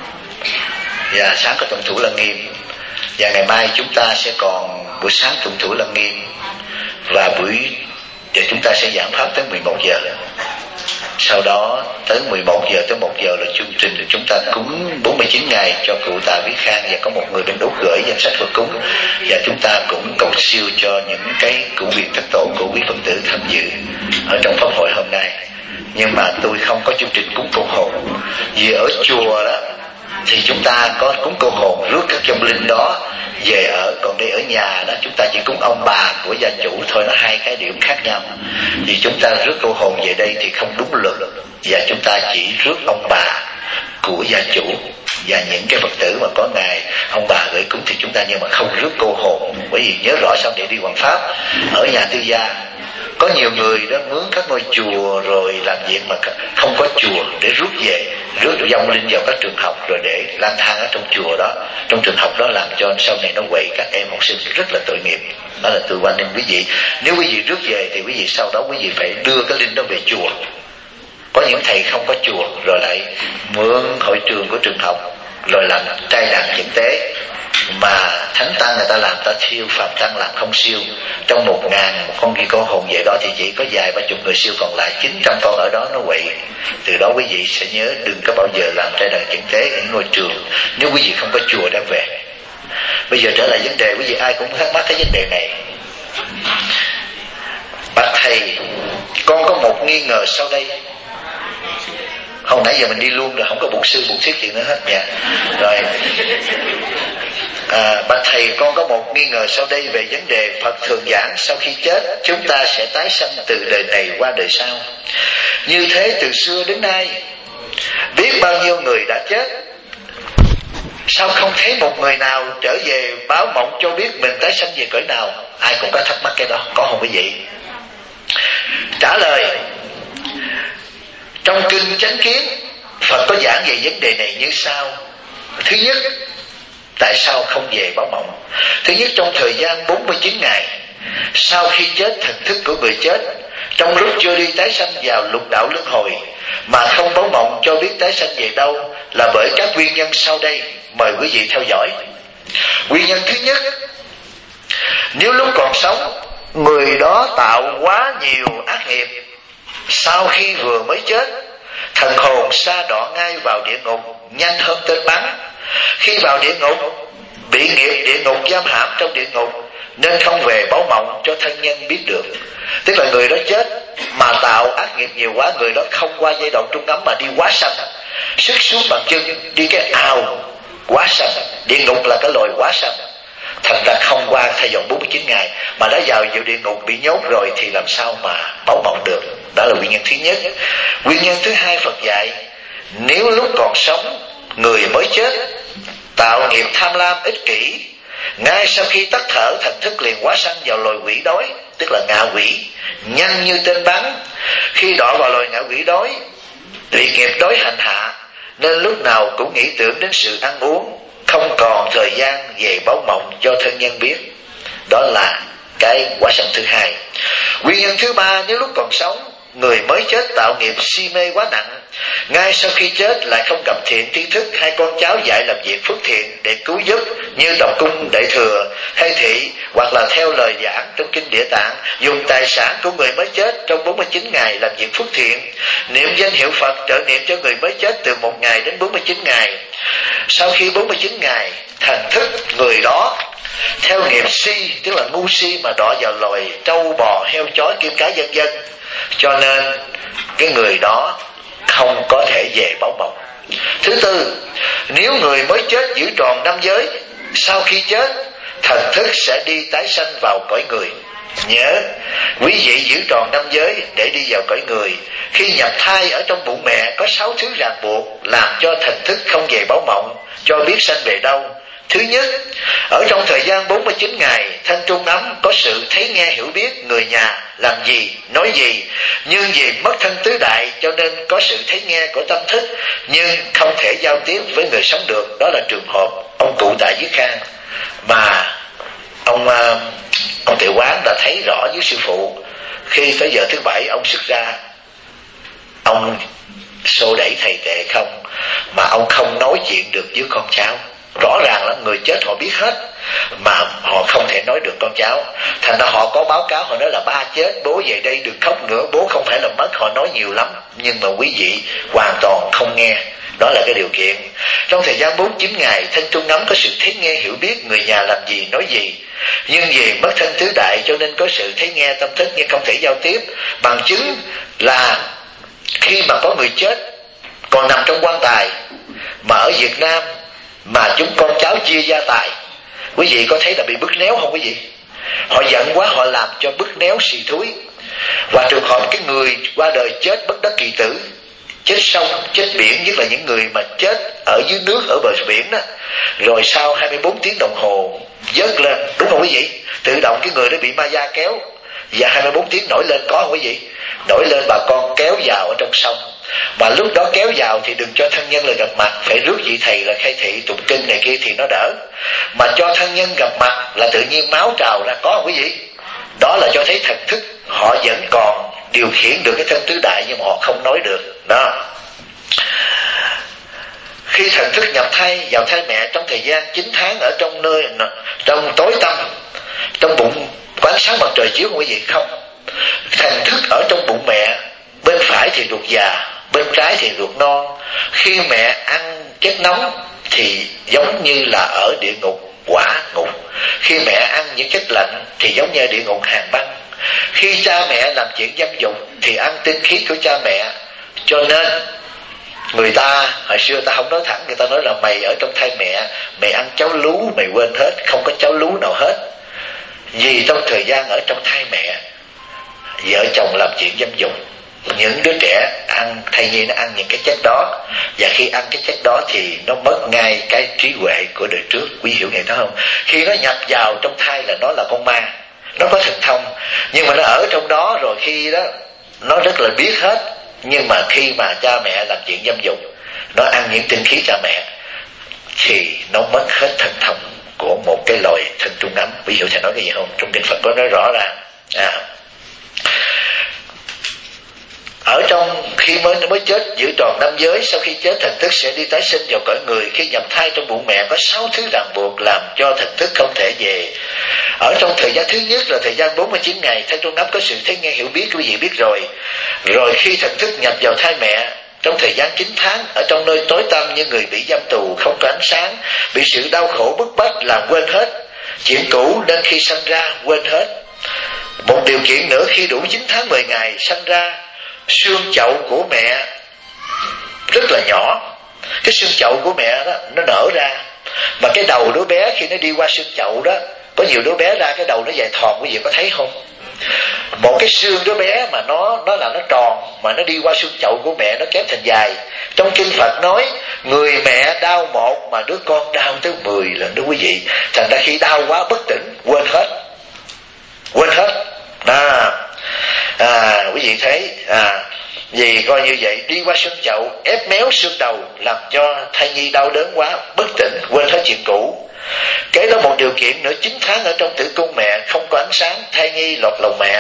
Và sáng có tuần thủ Lăng Nghiêm. Và ngày mai chúng ta sẽ còn buổi sáng tuần thủ Lăng Nghiêm, và buổi và chúng ta sẽ giảng pháp tới mười một giờ. Sau đó tới mười một giờ tới một giờ là chương trình để chúng ta cúng bốn mươi chín ngày cho cụ Tạ Viết Khang, và có một người bên Úc gửi danh sách vật cúng, và chúng ta cũng cầu siêu cho những cái cụ việc thất tổ của quý Phật tử tham dự ở trong pháp hội hôm nay. Nhưng mà tôi không có chương trình cúng cô hồn, vì ở chùa đó thì chúng ta có cúng cô hồn rước các vong linh đó về ở, còn đây ở nhà đó chúng ta chỉ cúng ông bà của gia chủ thôi, nó hai cái điểm khác nhau. Vì chúng ta rước cô hồn về đây thì không đúng luật, và chúng ta chỉ rước ông bà của gia chủ và những cái Phật tử mà có ngày ông bà gửi cúng thì chúng ta, nhưng mà không rước cô hồn. Bởi vì nhớ rõ sau này đi hoàng pháp ở nhà tư gia có nhiều người đó mướn các ngôi chùa rồi làm việc mà không có chùa để rước về, rước vong linh vào các trường học rồi để lang thang ở trong chùa đó, trong trường học đó, làm cho sau này nó quậy các em học sinh rất là tội nghiệp. Đó là tôi quan nên quý vị, nếu quý vị rước về thì quý vị sau đó quý vị phải đưa cái linh đó về chùa. Có những thầy không có chùa rồi lại mượn hội trường của trường học rồi làm trai đàn dẫn tế, mà thánh tăng người ta làm ta siêu, phạm tăng làm không siêu. Trong một ngàn một con kia con hồn vậy đó thì chỉ có vài ba chục người siêu, còn lại chín trăm con ở đó nó quậy. Từ đó quý vị sẽ nhớ đừng có bao giờ làm trai đàn dẫn tế ở ngôi trường nếu quý vị không có chùa đem về. Bây giờ trở lại vấn đề, quý vị ai cũng thắc mắc cái vấn đề này. Bạch thầy, con có một nghi ngờ sau đây. Không, nãy giờ mình đi luôn rồi, không có bổn sư bổn thuyết chuyện nữa hết nha. Rồi à, bạch thầy, con có một nghi ngờ sau đây về vấn đề Phật thường giảng sau khi chết chúng ta sẽ tái sanh từ đời này qua đời sau. Như thế từ xưa đến nay biết bao nhiêu người đã chết, sao không thấy một người nào trở về báo mộng cho biết mình tái sanh về cõi nào? Ai cũng có thắc mắc cái đó, có không quý vị? Trả lời, trong kinh Chánh Kiến Phật có giảng về vấn đề này như sau. Thứ nhất, tại sao không về báo mộng? Thứ nhất, trong thời gian bốn mươi chín ngày sau khi chết, thần thức của người chết trong lúc chưa đi tái sanh vào lục đạo luân hồi mà không báo mộng cho biết tái sanh về đâu là bởi các nguyên nhân sau đây. Mời quý vị theo dõi. Nguyên nhân thứ nhất, nếu lúc còn sống người đó tạo quá nhiều ác nghiệp, sau khi vừa mới chết thần hồn sa đọa ngay vào địa ngục nhanh hơn tên bắn. Khi vào địa ngục bị nghiệp địa ngục giam hãm trong địa ngục nên không về báo mộng cho thân nhân biết được. Tức là người đó chết mà tạo ác nghiệp nhiều quá, người đó không qua giai đoạn trung ấm mà đi quá sanh, sức xuống bằng chân đi cái ao quá sanh. Địa ngục là cái loài quá sanh, thành ra không qua thời gian bốn mươi chín ngày mà đã vào vào địa ngục bị nhốt rồi thì làm sao mà báo mộng được. Đó là nguyên nhân thứ nhất. Nguyên nhân thứ hai, Phật dạy nếu lúc còn sống người mới chết tạo nghiệp tham lam ích kỷ, ngay sau khi tắt thở thần thức liền hóa sanh vào loài quỷ đói, tức là ngạ quỷ, nhanh như tên bắn. Khi đọa vào loài ngạ quỷ đói bị nghiệp đói hành hạ nên lúc nào cũng nghĩ tưởng đến sự ăn uống, không còn thời gian về báo mộng cho thân nhân biết. Đó là cái quả sanh thứ hai. Nguyên nhân thứ ba, nếu lúc còn sống người mới chết tạo nghiệp si mê quá nặng, ngay sau khi chết lại không gặp thiện tri thức hay con cháu dạy làm việc phước thiện để cứu giúp như đọc cung đại thừa hay thị, hoặc là theo lời giảng trong kinh Địa Tạng dùng tài sản của người mới chết trong bốn mươi chín ngày làm việc phước thiện, niệm danh hiệu Phật trợ niệm cho người mới chết từ một ngày đến bốn mươi chín ngày. Sau khi bốn mươi chín ngày thần thức người đó theo nghiệp si, tức là ngu si mà đọa vào loài trâu bò heo chó kim cá vân vân, cho nên cái người đó không có thể về báo mộng. Thứ tư, Nếu người mới chết giữ tròn năm giới, sau khi chết thần thức sẽ đi tái sanh vào cõi người. Nhớ, quý vị giữ tròn năm giới để đi vào cõi người. Khi nhập thai ở trong bụng mẹ có sáu thứ ràng buộc làm cho thần thức không về báo mộng, cho biết sanh về đâu. Thứ nhất, ở trong thời gian bốn mươi chín ngày, thân trung ấm có sự thấy nghe hiểu biết người nhà làm gì, nói gì. Nhưng vì mất thân tứ đại cho nên có sự thấy nghe của tâm thức, nhưng không thể giao tiếp với người sống được. Đó là trường hợp ông cụ Đại Dưới Khang mà ông ông Tiểu Quán đã thấy rõ với sư phụ. Khi tới giờ thứ bảy ông xuất ra, ông xô đẩy thầy tệ không, mà ông không nói chuyện được với con cháu. Rõ ràng là người chết họ biết hết mà họ không thể nói được con cháu. Thành ra họ có báo cáo, họ nói là ba chết, bố về đây đừng khóc nữa, bố không phải là mất. Họ nói nhiều lắm nhưng mà quý vị hoàn toàn không nghe. Đó là cái điều kiện. Trong thời gian bốn mươi chín ngày, thân trung ấm có sự thấy nghe hiểu biết người nhà làm gì, nói gì. Nhưng vì mất thân tứ đại cho nên có sự thấy nghe tâm thức nhưng không thể giao tiếp. Bằng chứng là khi mà có người chết còn nằm trong quan tài, mà ở Việt Nam mà chúng con cháu chia gia tài, quý vị có thấy là bị bứt néo không quý vị? Họ giận quá họ làm cho bứt néo xì thúi. Và trường hợp cái người qua đời chết bất đắc kỳ tử, chết sông, chết biển, nhất là những người mà chết ở dưới nước, ở bờ biển đó, rồi sau hai mươi bốn tiếng đồng hồ vớt lên, đúng không quý vị? Tự động cái người đó bị ma da kéo, và hai mươi bốn tiếng nổi lên, có không quý vị? Nổi lên bà con kéo vào ở trong sông. Mà lúc đó kéo vào thì đừng cho thân nhân là gặp mặt, phải rước vị thầy là khai thị tụng kinh này kia thì nó đỡ. Mà cho thân nhân gặp mặt là tự nhiên máu trào ra, có không quý vị? Đó là cho thấy thần thức họ vẫn còn điều khiển được cái thân tứ đại nhưng mà họ không nói được. Đó. Khi thần thức nhập thai vào thai mẹ trong thời gian chín tháng ở trong nơi trong tối tăm, trong bụng có ánh sáng mặt trời chiếu không quý vị? Không. Thần thức ở trong bụng mẹ, bên phải thì ruột già, bên trái thì ruột non. Khi mẹ ăn chất nóng thì giống như là ở địa ngục quả ngục. Khi mẹ ăn những chất lạnh thì giống như địa ngục hàng băng. Khi cha mẹ làm chuyện dâm dục thì ăn tinh khí của cha mẹ. Cho nên người ta hồi xưa ta không nói thẳng, người ta nói là mày ở trong thai mẹ, mày ăn cháo lú mày quên hết, không có cháo lú nào hết. Vì trong thời gian ở trong thai mẹ, vợ chồng làm chuyện dâm dục, những đứa trẻ ăn, thai nhi nó ăn những cái chất đó, và khi ăn cái chất đó thì nó mất ngay cái trí huệ của đời trước. Quý hiểu ngày đó không? Khi nó nhập vào trong thai là nó là con ma, nó có thần thông, nhưng mà nó ở trong đó rồi khi đó nó rất là biết hết. Nhưng mà khi mà cha mẹ làm chuyện dâm dục, nó ăn những tinh khí cha mẹ thì nó mất hết thần thông của một cái loài thân trung ấm. Ví dụ thầy nói cái gì không? Trong kinh Phật có nói rõ ràng. À, ở trong khi mới mới chết giữ tròn năm giới, sau khi chết thần thức sẽ đi tái sinh vào cõi người. Khi nhập thai trong bụng mẹ có sáu thứ ràng buộc làm cho thần thức không thể về. Ở trong thời gian thứ nhất là thời gian bốn mươi chín ngày, thân trung ấm có sự thấy nghe hiểu biết, quý vị biết rồi. Rồi khi thần thức nhập vào thai mẹ trong thời gian chín tháng ở trong nơi tối tăm như người bị giam tù, không có ánh sáng, bị sự đau khổ bức bách làm quên hết chuyện cũ, nên khi sanh ra quên hết. Một điều kiện nữa, khi đủ chín tháng mười ngày sanh ra, xương chậu của mẹ rất là nhỏ. Cái xương chậu của mẹ đó nó nở ra, mà cái đầu đứa bé khi nó đi qua xương chậu đó, có nhiều đứa bé ra cái đầu nó dài thòn, quý vị có thấy không? Một cái xương đứa bé mà nó nó là nó tròn, mà nó đi qua xương chậu của mẹ nó kéo thành dài. Trong kinh Phật nói người mẹ đau một mà đứa con đau tới mười lần đó quý vị. Thành ra khi đau quá bất tỉnh quên hết, quên hết. À, à quý vị thấy à, vì coi như vậy đi qua xương chậu ép méo xương đầu làm cho thai nhi đau đớn quá bất tỉnh quên hết chuyện cũ. Cái đó một điều kiện nữa, chín tháng ở trong tử cung mẹ không có ánh sáng, thai nhi lọt lòng mẹ,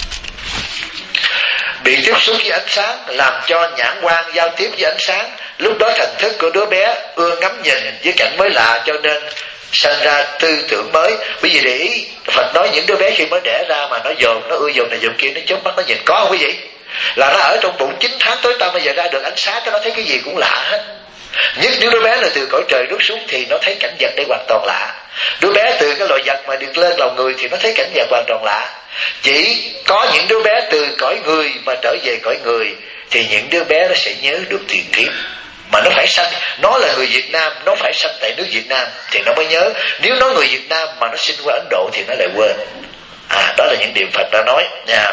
bị tiếp xúc với ánh sáng làm cho nhãn quan giao tiếp với ánh sáng. Lúc đó thần thức của đứa bé ưa ngắm nhìn với cảnh mới lạ, cho nên sanh ra tư tưởng mới. Quý vị để ý Phật nói những đứa bé khi mới đẻ ra mà nó dồn, nó ưa dồn này dồn kia, nó chớp mắt nó nhìn, có không quý vị? Là nó ở trong bụng chín tháng tối tăm bây giờ ra được ánh sáng, cái nó thấy cái gì cũng lạ hết. Nhất những đứa bé là từ cõi trời rút xuống thì nó thấy cảnh vật đây hoàn toàn lạ. Đứa bé từ cái loài vật mà được lên lòng người thì nó thấy cảnh vật hoàn toàn lạ. Chỉ có những đứa bé từ cõi người mà trở về cõi người thì những đứa bé nó sẽ nhớ được tiền kiếp. mà nó phải sanh, nó là người Việt Nam, nó phải sanh tại nước Việt Nam thì nó mới nhớ. Nếu nó người Việt Nam mà nó sinh qua Ấn Độ thì nó lại quên. À, đó là những điều Phật đã nói nha.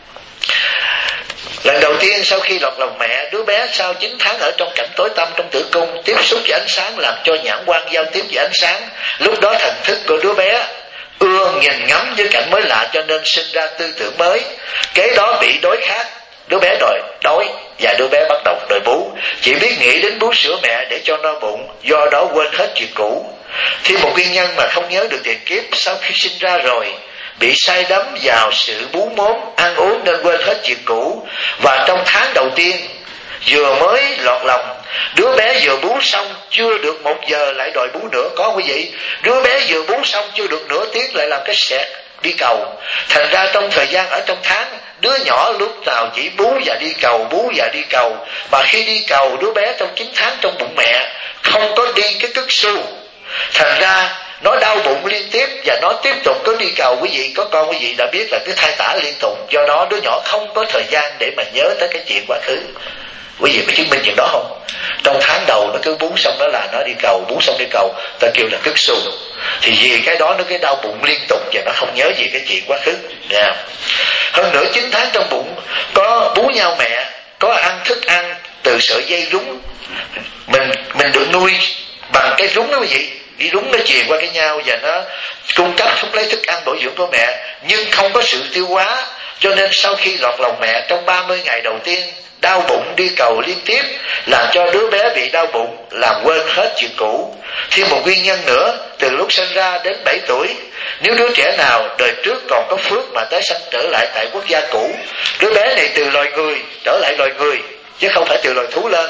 Lần đầu tiên sau khi lọt lòng mẹ, đứa bé sau chín tháng ở trong cảnh tối tăm trong tử cung, tiếp xúc với ánh sáng làm cho nhãn quan giao tiếp với ánh sáng. Lúc đó thần thức của đứa bé ưa nhìn ngắm với cảnh mới lạ, cho nên sinh ra tư tưởng mới. Kế đó bị đói khát, đứa bé đòi đói và đứa bé bắt đầu đòi bú, chỉ biết nghĩ đến bú sữa mẹ để cho no bụng, do đó quên hết chuyện cũ. Thêm một nguyên nhân mà không nhớ được tiền kiếp, sau khi sinh ra rồi bị say đắm vào sự bú mốm ăn uống nên quên hết chuyện cũ. Và trong tháng đầu tiên vừa mới lọt lòng, đứa bé vừa bú xong chưa được một giờ lại đòi bú nữa. Có quý vị, đứa bé vừa bú xong chưa được nửa tiếng lại làm cái sẹt đi cầu. Thành ra trong thời gian ở trong tháng, đứa nhỏ lúc nào chỉ bú và đi cầu, bú và đi cầu. Mà khi đi cầu, đứa bé trong chín tháng trong bụng mẹ không có đi cái cất xu, thành ra nó đau bụng liên tiếp và nó tiếp tục cứ đi cầu. Quý vị có con quý vị đã biết là cứ thai tả liên tục, do đó đứa nhỏ không có thời gian để mà nhớ tới cái chuyện quá khứ. Quý vị có chứng minh chuyện đó không? Trong tháng đầu nó cứ bú xong đó là nó đi cầu, bú xong đi cầu, ta kêu là cất xu. Thì vì cái đó nó cái đau bụng liên tục và nó không nhớ gì cái chuyện quá khứ. Yeah. Hơn nữa chín tháng trong bụng có bú nhau mẹ, có ăn thức ăn từ sợi dây rúng. Mình mình được nuôi bằng cái rúng đó quý vị. Cái rúng nó truyền qua cái nhau và nó cung cấp thúc lấy thức ăn bổ dưỡng của mẹ, nhưng không có sự tiêu hóa. Cho nên sau khi lọt lòng mẹ trong ba mươi ngày đầu tiên, đau bụng đi cầu liên tiếp làm cho đứa bé bị đau bụng, làm quên hết chuyện cũ. Thêm một nguyên nhân nữa, từ lúc sinh ra đến bảy tuổi, nếu đứa trẻ nào đời trước còn có phước mà tái sanh trở lại tại quốc gia cũ, đứa bé này từ loài người trở lại loài người chứ không phải từ loài thú lên.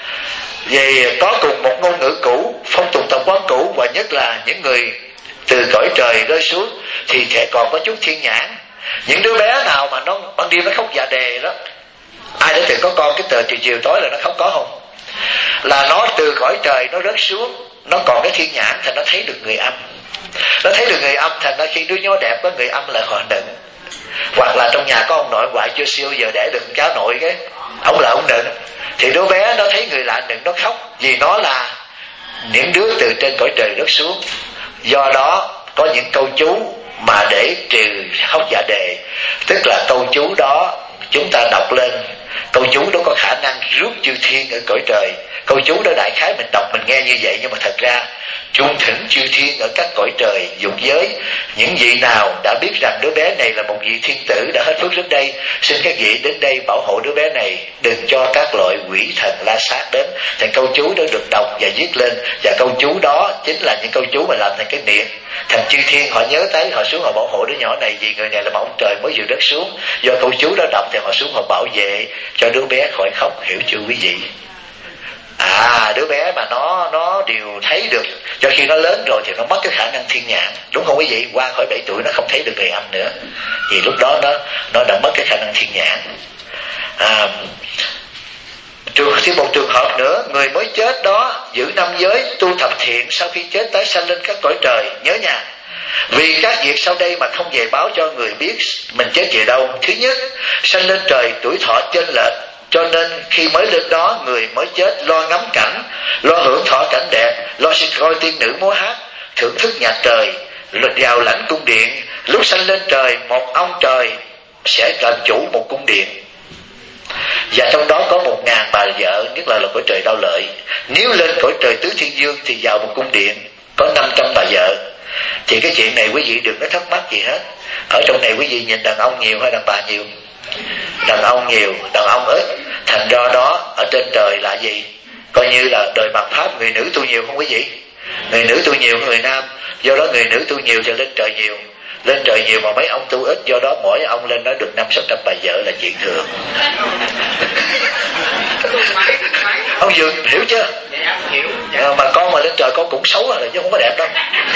Vì có cùng một ngôn ngữ cũ, phong tục tập quán cũ, và nhất là những người từ cõi trời rơi xuống thì sẽ còn có chút thiên nhãn. Những đứa bé nào mà nó ban đêm nó khóc dạ đề đó, ai đã từng có con cái tờ chiều chiều tối là nó khóc có không? Là nó từ cõi trời nó rớt xuống, nó còn cái thiên nhãn thì nó thấy được người âm. Nó thấy được người âm, thành ra khi đứa nhỏ đẹp có người âm lại họ nựng. Hoặc là trong nhà có ông nội ngoại chưa siêu giờ đẻ được cháu nội, cái ông là ông nựng, thì đứa bé nó thấy người lạ nựng nó khóc, vì nó là những đứa từ trên cõi trời rớt xuống. Do đó có những câu chú mà để trừ khóc dạ đề, tức là câu chú đó chúng ta đọc lên, câu chú đó có khả năng rước chư thiên ở cõi trời. Câu chú đó đại khái mình đọc mình nghe như vậy, nhưng mà thật ra chung thỉnh chư thiên ở các cõi trời dục giới, những vị nào đã biết rằng đứa bé này là một vị thiên tử đã hết phước trước đây, xin các vị đến đây bảo hộ đứa bé này, đừng cho các loại quỷ thần la sát đến. Thì câu chú đó được đọc và viết lên, và câu chú đó chính là những câu chú mà làm thành cái niệm. Thành chư thiên họ nhớ tới, họ xuống họ bảo hộ đứa nhỏ này, vì người này là một ông trời mới vừa đất xuống. Do câu chú đó đọc thì họ xuống họ bảo vệ cho đứa bé khỏi khóc. Hiểu chưa quý vị? À, đứa bé mà nó nó đều thấy được, cho khi nó lớn rồi thì nó mất cái khả năng thiên nhãn, đúng không quý vị? Qua khỏi bảy tuổi nó không thấy được người âm nữa, vì lúc đó nó nó đã mất cái khả năng thiên nhãn. À, trường thêm một trường hợp nữa, người mới chết đó giữ năm giới tu thập thiện, sau khi chết tái sanh lên các cõi trời. Nhớ nha, vì các việc sau đây mà không về báo cho người biết mình chết về đâu. Thứ nhất, sanh lên trời tuổi thọ chênh lệch, cho nên khi mới lên đó người mới chết lo ngắm cảnh, lo hưởng thọ cảnh đẹp, lo xin coi tiên nữ múa hát, thưởng thức nhạc trời, vào lãnh cung điện. Lúc sanh lên trời, một ông trời sẽ làm chủ một cung điện, và trong đó có một ngàn bà vợ, nhất là là cõi trời Đau Lợi. Nếu lên cõi trời Tứ Thiên Dương thì vào một cung điện có năm trăm bà vợ. Thì cái chuyện này quý vị đừng có thắc mắc gì hết. Ở trong này quý vị nhìn đàn ông nhiều hay đàn bà nhiều? Đàn ông nhiều, đàn ông ít. Thành ra đó ở trên trời là gì? Coi như là đời mạt Pháp người nữ tu nhiều không quý vị? Người nữ tu nhiều hơn người nam. Do đó người nữ tu nhiều thì lên trời nhiều. Lên trời nhiều mà mấy ông tu ít, do đó mỗi ông lên đó được năm sáu trăm bà vợ là chuyện thường. Ông vừa hiểu chưa? À, mà con mà lên trời con cũng xấu rồi chứ không có đẹp đâu.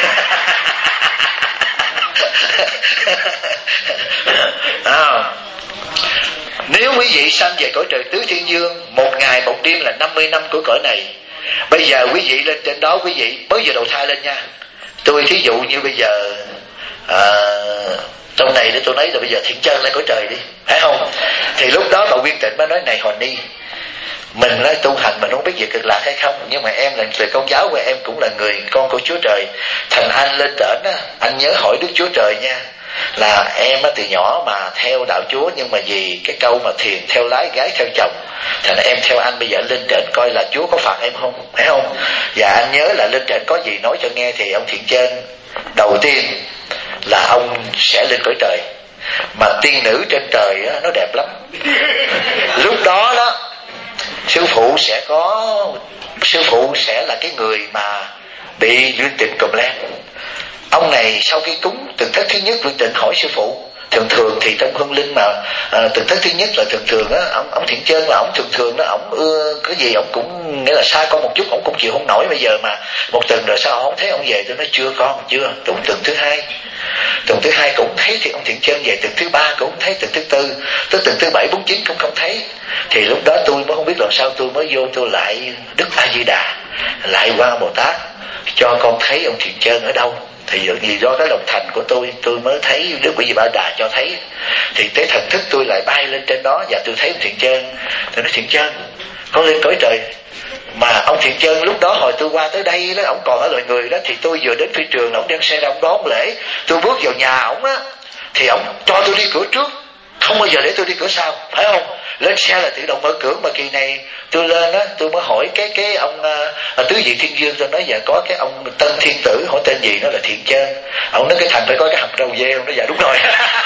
À, nếu quý vị sanh về cõi trời Tứ Thiên Dương, một ngày một đêm là năm mươi năm của cõi này. Bây giờ quý vị lên trên đó, quý vị mới vừa đầu thai lên nha. Tôi thí dụ như bây giờ à, trong này để tôi nói là bây giờ thiện chân lên cõi trời đi, phải không? Thì lúc đó bà Nguyên Tịnh mới nói: này Hòn Ni, mình nói tu hành mình không biết về cực lạc hay không, nhưng mà em là người Công giáo và em cũng là người con của Chúa Trời. Thành anh lên trển á, anh nhớ hỏi Đức Chúa Trời nha, là em á từ nhỏ mà theo đạo Chúa, nhưng mà vì cái câu mà thiền theo lái gái theo chồng, thành em theo anh. Bây giờ lên trển coi là Chúa có phạt em không, phải không? Và anh nhớ là lên trển có gì nói cho nghe. Thì ông Thiện Trơn đầu tiên là ông sẽ lên cõi trời, mà tiên nữ trên trời á, nó đẹp lắm. Lúc đó đó sư phụ sẽ có sư phụ sẽ là cái người mà bị Lương Tịnh cùm len. Ông này sau khi cúng tuần thất thứ nhất, Lương Tịnh hỏi sư phụ, thường thường thì trong hương linh mà à, tuần thất thứ nhất là thường thường á, ông, ông Thiện Trơn là ông thường thường đó, ông ưa cái gì ông cũng nghĩa là sai con một chút ông cũng chịu không nổi. Bây giờ mà một tuần rồi sao ông không thấy ông về? Tôi nói chưa con, chưa. Tuần tuần thứ hai, tuần thứ hai cũng thấy thì ông Thiện Trơn về, tuần thứ ba cũng thấy, tuần thứ tư tới tuần thứ bảy bốn chín cũng không thấy. Thì lúc đó tôi mới không biết làm sao, tôi mới vô tôi lại Đức A Di Đà, lại Quan Bồ Tát cho con thấy ông Thiện Trơn ở đâu. Thì vì do cái lòng thành của tôi, tôi mới thấy Đức Quỷ Ba Đà cho thấy. Thì cái thần thức tôi lại bay lên trên đó và tôi thấy ông Thiện Trơn. Tôi nói Thiện Trơn, con lên cõi trời. Mà ông Thiện Trơn lúc đó hồi tôi qua tới đây đó, ông còn ở loài người đó, thì tôi vừa đến phi trường, ông đem xe ra ông đón lễ. Tôi bước vào nhà ổng á, thì ổng cho tôi đi cửa trước, không bao giờ để tôi đi cửa sau, phải không? Lên xe là tự động mở cửa. Mà kỳ này tôi lên á, tôi mới hỏi cái cái ông uh, tứ vị thiên dương, tôi nói dạ có cái ông Tân Thiên Tử, hỏi tên gì, nó là Thiện Trơn. Ông nói cái thằng phải có cái hầm râu dê không? Nó dạ đúng rồi.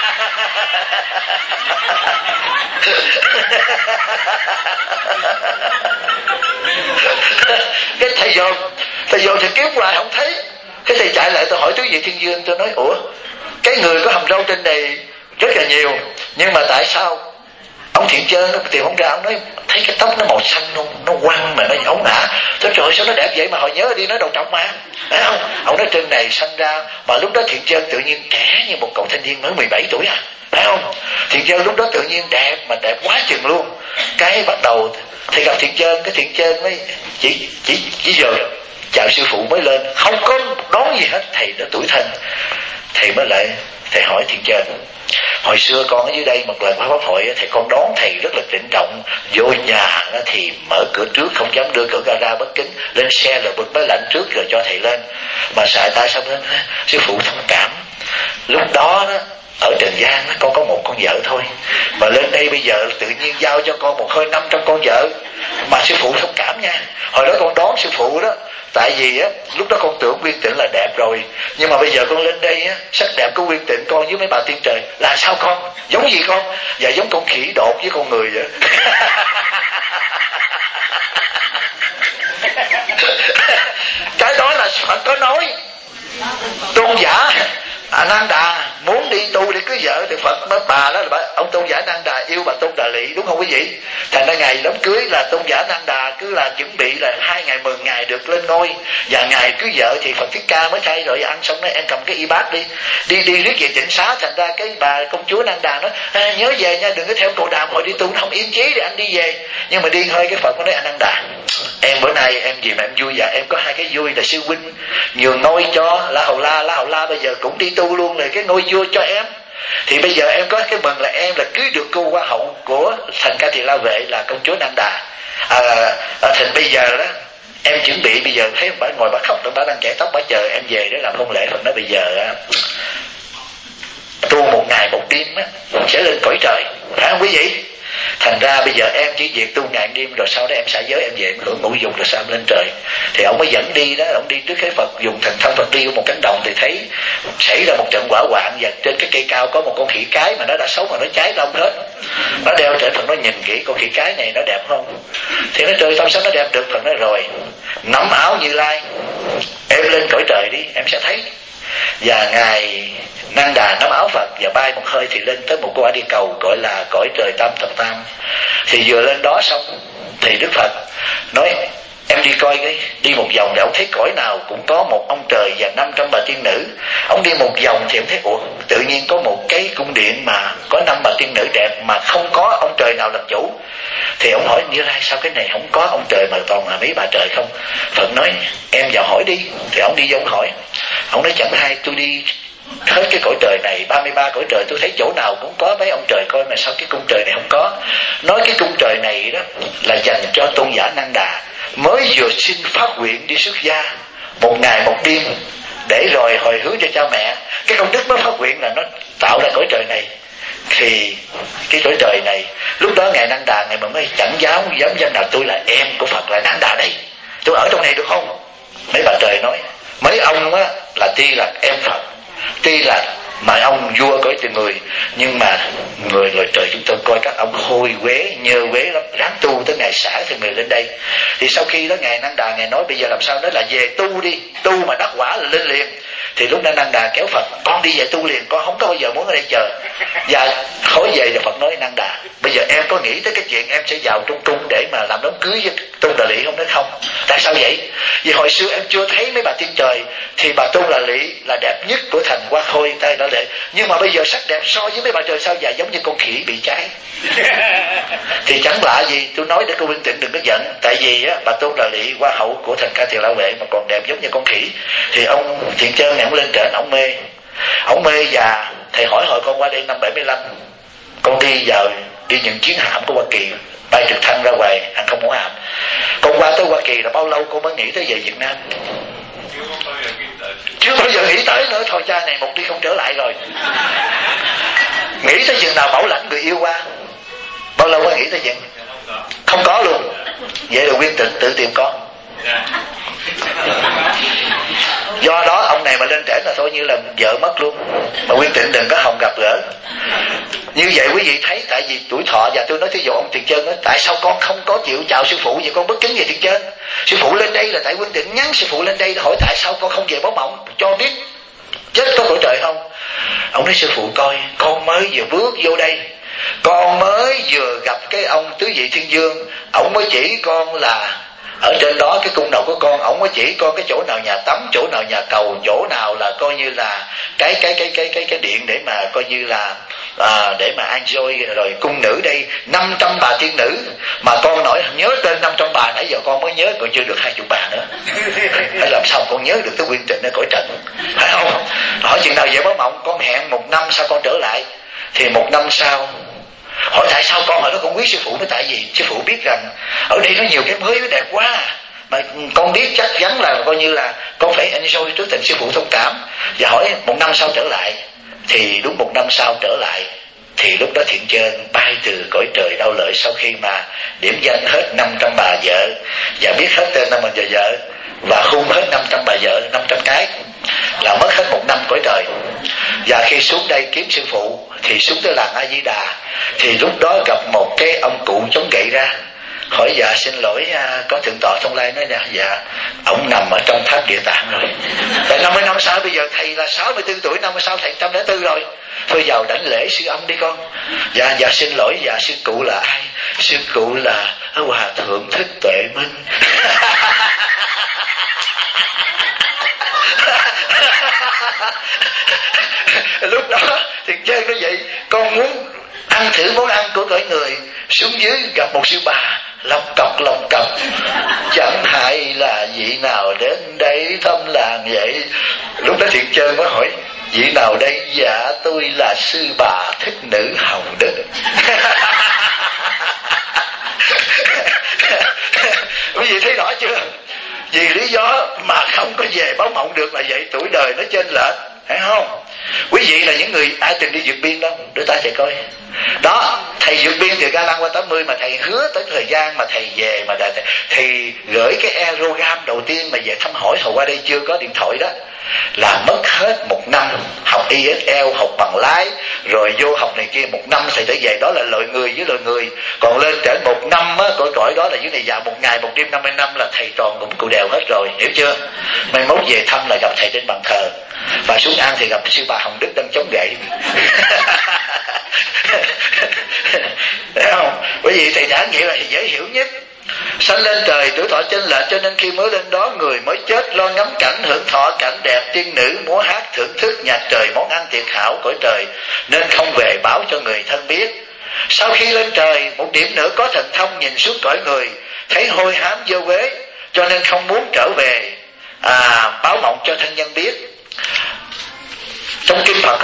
Cái thầy dồn thầy dồn thì kiếm hoài không thấy. Cái thầy chạy lại tôi hỏi tứ vị thiên dương, tôi nói ủa cái người có hầm râu trên này rất là nhiều, nhưng mà tại sao ông Thiện Trơn nó tìm không ra? Ông nói thấy cái tóc nó màu xanh không, nó quăng mà nó ống ngã. Tôi trời sao nó đẹp vậy mà hồi nhớ đi, nó đầu trọc mà, phải không? Ông nói trên này xanh ra. Mà lúc đó Thiện Trơn tự nhiên trẻ như một cậu thanh niên mới mười bảy tuổi à, phải không? Thiện Trơn lúc đó tự nhiên đẹp mà đẹp quá chừng luôn. Cái bắt đầu thì gặp Thiện Trơn, cái Thiện Trơn mới chỉ chỉ chỉ giờ chào sư phụ mới lên, không có đón gì hết. Thầy đã tuổi thân, thầy mới lại thầy hỏi Thiện Trơn, hồi xưa con ở dưới đây một lần qua pháp hội thì con đón thầy rất là trịnh trọng, vô nhà thì mở cửa trước, không dám đưa cửa gara bất kính, lên xe là bực máy lạnh trước rồi cho thầy lên, mà xài tay xong lên sư phụ thông cảm. Lúc đó đó ở Trần gian con có một con vợ thôi, mà lên đây bây giờ tự nhiên giao cho con một hơi năm trăm con vợ, mà sư phụ thông cảm nha. Hồi đó con đón sư phụ đó, tại vì á lúc đó con tưởng Nguyên Tịnh là đẹp rồi, nhưng mà bây giờ con lên đây á, sắc đẹp của Nguyên Tịnh con với mấy bà tiên trời là sao con? Giống gì con? Dạ giống con khỉ đột với con người vậy. Cái đó là Phật có nói. Tôn giả À, Nan Đà muốn đi tu để cưới vợ thì Phật mới bà đó là bà, ông tôn giả Nan Đà yêu bà Tôn Đà Lị, đúng không quý vị? Thành ra ngày đám cưới là tôn giả Nan Đà cứ là chuẩn bị là hai ngày mừng ngày được lên ngôi, và ngày cưới vợ thì Phật Thích Ca mới thay rồi ăn xong nói em cầm cái y bát đi đi đi riết về tịnh xá. Thành ra cái bà công chúa Nan Đà nói à, nhớ về nha, đừng có theo cậu Đàm hồi đi tu không yên chí để anh đi về. Nhưng mà đi hơi cái Phật mới nói anh Nan Đà, em bữa nay em gì mà em vui? Dạ em có hai cái vui là sư huynh nhường ngôi cho La Hầu La, La Hầu La bây giờ cũng đi tu luôn rồi cái ngôi vua cho em, thì bây giờ em có cái mừng là em là cưới được cô hoa hậu của thành Ca Tỳ La Vệ là công chúa Nan Đà. À, à, thành bây giờ đó em chuẩn bị, bây giờ thấy bà ngồi bà khóc rồi bà đang chải tóc, bà chờ em về để làm hôn lễ. Phật nói bây giờ tu một ngày một đêm á sẽ lên cõi trời, phải không quý vị? Thành ra bây giờ em chỉ việc tu ngàn đêm rồi sau đó em xả giới em về em hưởng ngũ dục rồi sao em lên trời. Thì ông mới dẫn đi đó, ông đi trước cái Phật dùng thần thông Phật đi vô một cánh đồng thì thấy xảy ra một trận hỏa hoạn, và trên cái cây cao có một con khỉ cái mà nó đã sống mà nó cháy lông hết. Nó đeo trên Phật, nó nhìn kỹ con khỉ cái này nó đẹp không? Thì nó trời sao sao nó đẹp được? Phật nói rồi nắm áo Như Lai em lên cõi trời đi em sẽ thấy. Và ngài Nan Đà nắm áo Phật và bay một hơi thì lên tới một quả địa cầu gọi là cõi trời Tam Thập Tam. Thì vừa lên đó xong thì Đức Phật nói em đi coi cái đi một vòng để ông thấy cõi nào cũng có một ông trời và năm trăm bà tiên nữ. Ông đi một vòng thì ông thấy ủa tự nhiên có một cái cung điện mà có năm bà tiên nữ đẹp mà không có ông trời nào làm chủ. Thì ông hỏi Như Lai sao cái này không có ông trời mà toàn là mấy bà trời không? Phật nói em vào hỏi đi. Thì ông đi vô ông hỏi, ông nói chẳng hay tôi đi hết cái cõi trời này, ba mươi ba cõi trời tôi thấy chỗ nào cũng có mấy ông trời coi mà sao cái cung trời này không có. Nói cái cung trời này đó là dành cho tôn giả Năng Đà, mới vừa xin phát nguyện đi xuất gia một ngày một đêm để rồi hồi hướng cho cha mẹ. Cái công đức mới phát nguyện là nó tạo ra cõi trời này. Thì cái cõi trời này lúc đó ngài Năng Đà ngài mà mới chẳng giáo dám danh là tôi là em của Phật, là Năng Đà đây, tôi ở trong này được không? Mấy bà trời nói mấy ông á là tuy là em Phật, tuy là mà ông vua cõi tình người, nhưng mà người loài trời chúng tôi coi các ông hôi quế nhơ quế lắm, ráng tu tới ngày xả thì người lên đây. Thì sau khi đó ngài Năng Đà ngài nói bây giờ làm sao đó là về tu đi, tu mà đắc quả là lên liền. Thì lúc đó Năng Đà kéo Phật, con đi về tu liền, con không có bao giờ muốn ở đây chờ. Và khỏi về và Phật nói Năng Đà, bây giờ em có nghĩ tới cái chuyện em sẽ vào trong cung để mà làm đám cưới với Tôn Đà Lị không? Nói không. Tại sao vậy? Vì hồi xưa em chưa thấy mấy bà tiên trời, thì bà Tôn Đà Lị là đẹp nhất của thành Hoa Khôi tay đó lệ, nhưng mà bây giờ sắc đẹp so với mấy bà trời sao dài giống như con khỉ bị cháy. Thì chẳng lạ gì, tôi nói để cô Vinh Tịnh đừng có giận, tại vì á bà Tôn Đà Lị Hoa hậu của thành Ca Thiền Lão Huệ mà còn đẹp giống như con khỉ. Thì ông Thiện Chân này ông lên trển ông mê, ông mê và thầy hỏi hồi con qua đây năm bảy mươi lăm, con đi vào đi những chuyến hạm của Hoa Kỳ, bay trực thăng ra ngoài ăn không mẫu hạm. Con qua tới Hoa Kỳ là bao lâu con mới nghĩ tới về Việt Nam? Chưa bao giờ nghĩ tới nữa. Thôi cha này một đi không trở lại rồi. Nghĩ tới chừng nào bảo lãnh người yêu qua? Bao lâu mới nghĩ tới chừng? Không có luôn. Vậy là Nguyên Tịnh tự tìm con. Do đó ông này mà lên trển là thôi như là vợ mất luôn. Mà Nguyên Tịnh đừng có hòng gặp gỡ. Như vậy quý vị thấy, tại vì tuổi thọ, và tôi nói thí dụ ông Thiện Chân đó, tại sao con không có chịu chào sư phụ vậy? Con bất kính về Thiện Chân. Sư phụ lên đây là tại Nguyên Tịnh nhắn sư phụ lên đây hỏi tại sao con không về báo mộng cho biết chết có cõi trời không. Ông nói sư phụ coi, con mới vừa bước vô đây, con mới vừa gặp cái ông tứ vị thiên vương, ông mới chỉ con là ở trên đó cái cung đầu của con, ổng mới chỉ con cái chỗ nào nhà tắm, chỗ nào nhà cầu, chỗ nào là coi như là cái cái cái cái cái cái điện để mà coi như là à, để mà enjoy. Rồi cung nữ đây năm trăm bà tiên nữ, mà con nói nhớ tên năm trăm bà, nãy giờ con mới nhớ còn chưa được hai chục bà nữa. Phải làm sao con nhớ được cái Nguyên Tịnh ở cõi trần, phải không? Hỏi chừng nào về báo mộng, con hẹn một năm sau con trở lại. Thì một năm sau hỏi tại sao con, hỏi nó con biết sư phụ. Nó tại vì sư phụ biết rằng ở đây nó nhiều cái mới nó đẹp quá, mà con biết chắc chắn là coi như là con phải enjoy trước tình sư phụ thông cảm. Và hỏi một năm sau trở lại. Thì đúng một năm sau trở lại, thì lúc đó Thiện Chân bay từ cõi trời Đau Lợi, sau khi mà điểm danh hết năm trăm bà vợ và biết hết tên năm trăm bà vợ và khung hết năm trăm bà vợ năm trăm cái, là mất hết một năm cõi trời. Và khi xuống đây kiếm sư phụ thì xuống tới làng A Di Đà, thì lúc đó gặp một cái ông cụ chống gậy ra, hỏi dạ xin lỗi có thượng tọa Thông Lai. Nói dạ dạ ông nằm ở trong tháp Địa Tạng rồi. Tại năm mươi năm sau, bây giờ thầy là sáu mươi tư tuổi, năm mươi sáu thầy một trăm lẻ bốn rồi, thôi vào đảnh lễ sư ông đi con. Dạ dạ xin lỗi, dạ sư cụ là ai? Sư cụ là Hòa Thượng Thích Tuệ Minh. Lúc đó thì chơi nó vậy, con muốn ăn thử món ăn của cõi người, xuống dưới gặp một sư bà lọc cọc lọc cọc, chẳng hại là vị nào đến đây thăm làng vậy. Lúc đó Thiện Chân mới hỏi vị nào đây? Dạ tôi là sư bà Thích Nữ Hồng Đức. Quý vị thấy rõ chưa? Vì lý do mà không có về báo mộng được là vậy, tuổi đời nó chênh lệch, phải không? Quý vị là những người ai từng đi vượt biên đâu, đưa ta thầy coi. Đó, thầy vượt biên từ Ga Lăng qua tám mươi mà thầy hứa tới thời gian mà thầy về mà thầy, thầy gửi cái aerogram đầu tiên mà về thăm hỏi hồi qua đây chưa có điện thoại đó, là mất hết một năm học i ét lờ, học bằng lái, rồi vô học này kia một năm thầy tới về. Đó là loại người với loại người. Còn lên trển một năm á, cõi cõi đó là dưới này vào một ngày một đêm năm mươi năm là thầy tròn cũng cụ đèo hết rồi, hiểu chưa? Mai mốt về thăm là gặp thầy trên bàn thờ, và xuống ăn thì gặp sư bà Hồng Đức đang chống gậy. Thấy không? Bởi vì thầy giảng vậy là dễ hiểu nhất. Sanh lên trời tuổi thọ chênh lệch, cho nên khi mới lên đó người mới chết lo ngắm cảnh hưởng thọ cảnh đẹp, tiên nữ múa hát thưởng thức nhạc trời món ăn tuyệt hảo cõi trời, nên không về báo cho người thân biết. Sau khi lên trời một điểm nữa có thần thông nhìn suốt cõi người, thấy hôi hám vô quế, cho nên không muốn trở về à, báo mộng cho thân nhân biết. Trong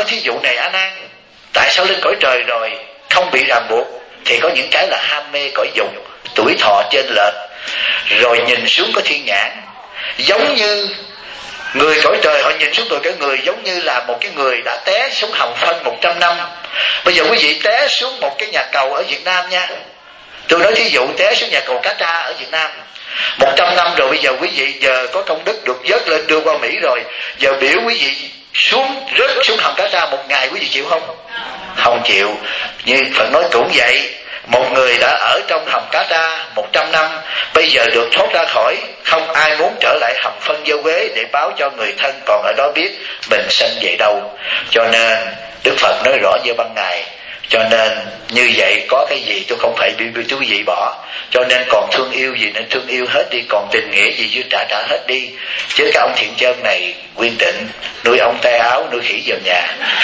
thí dụ này A Nan, tại sao lên cõi trời rồi không bị ràng buộc? Thì có những cái là ham mê cõi dục, tuổi thọ trên lệch, rồi nhìn xuống có thiên nhãn. Giống như người cõi trời họ nhìn xuống tôi cái người giống như là một cái người đã té xuống hầm phân một trăm năm. Bây giờ quý vị té xuống một cái nhà cầu ở Việt Nam nha, tôi nói thí dụ té xuống nhà cầu Cá Tra ở Việt Nam một trăm năm rồi, bây giờ quý vị giờ có công đức được vớt lên đưa qua Mỹ rồi, giờ biểu quý vị xuống rớt xuống hầm Cá Tra một ngày, quý vị chịu không? Không chịu. Như Phật nói cũng vậy, một người đã ở trong hầm Cá Tra một trăm năm, bây giờ được thoát ra khỏi, không ai muốn trở lại hầm phân vô quế để báo cho người thân còn ở đó biết mình sanh về đâu. Cho nên Đức Phật nói rõ như ban ngày. Cho nên như vậy có cái gì tôi không phải bị quý vị bỏ. Cho nên còn thương yêu gì nên thương yêu hết đi, còn tình nghĩa gì chứ trả trả hết đi. Chứ cái ông Thiện Chân này Quyên Tịnh nuôi ông tay áo nuôi khỉ vào nhà.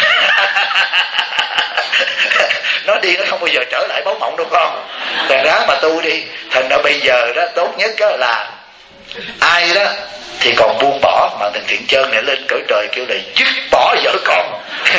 Nó đi nó không bao giờ trở lại báo mộng đâu con. Thành ra mà tu đi. Thành ra bây giờ đó tốt nhất đó là ai đó thì còn buông bỏ, mà thằng Thiện Chân này lên cõi trời kêu là dứt bỏ vợ con.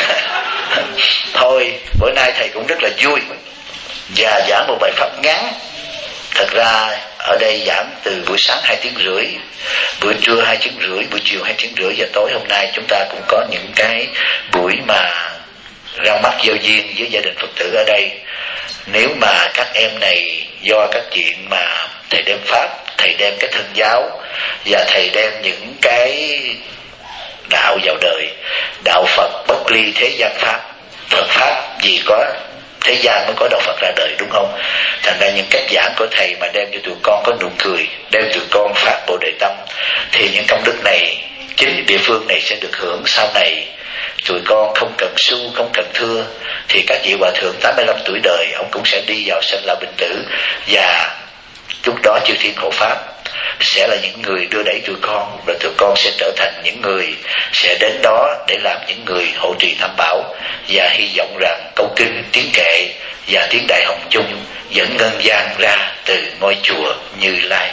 Thôi bữa nay thầy cũng rất là vui và giảng một bài pháp ngắn. Thật ra ở đây giảng từ buổi sáng hai tiếng rưỡi, buổi trưa hai tiếng rưỡi, buổi chiều hai tiếng rưỡi, và tối hôm nay chúng ta cũng có những cái buổi mà ra mắt giao duyên với gia đình Phật tử ở đây. Nếu mà các em này do các chuyện mà thầy đem pháp, thầy đem cái thân giáo và thầy đem những cái đạo vào đời, đạo Phật bất ly thế gian pháp, Phật pháp gì có thế gian mới có đạo Phật ra đời, đúng không? Thành ra những cách giảng của thầy mà đem cho tụi con có nụ cười, đem tụi con phát Bồ Đề tâm, thì những công đức này chính địa phương này sẽ được hưởng. Sau này tụi con không cần xu, không cần thưa, thì các vị hòa thượng tám mươi lăm tuổi đời ông cũng sẽ đi vào sanh lão bệnh tử, và lúc đó chư thiên hộ pháp sẽ là những người đưa đẩy tụi con, rồi tụi con sẽ trở thành những người sẽ đến đó để làm những người hộ trì tam bảo, và hy vọng rằng câu kinh, tiếng kệ và tiếng đại hồng chung dẫn ngân gian ra từ ngôi chùa Như Lai.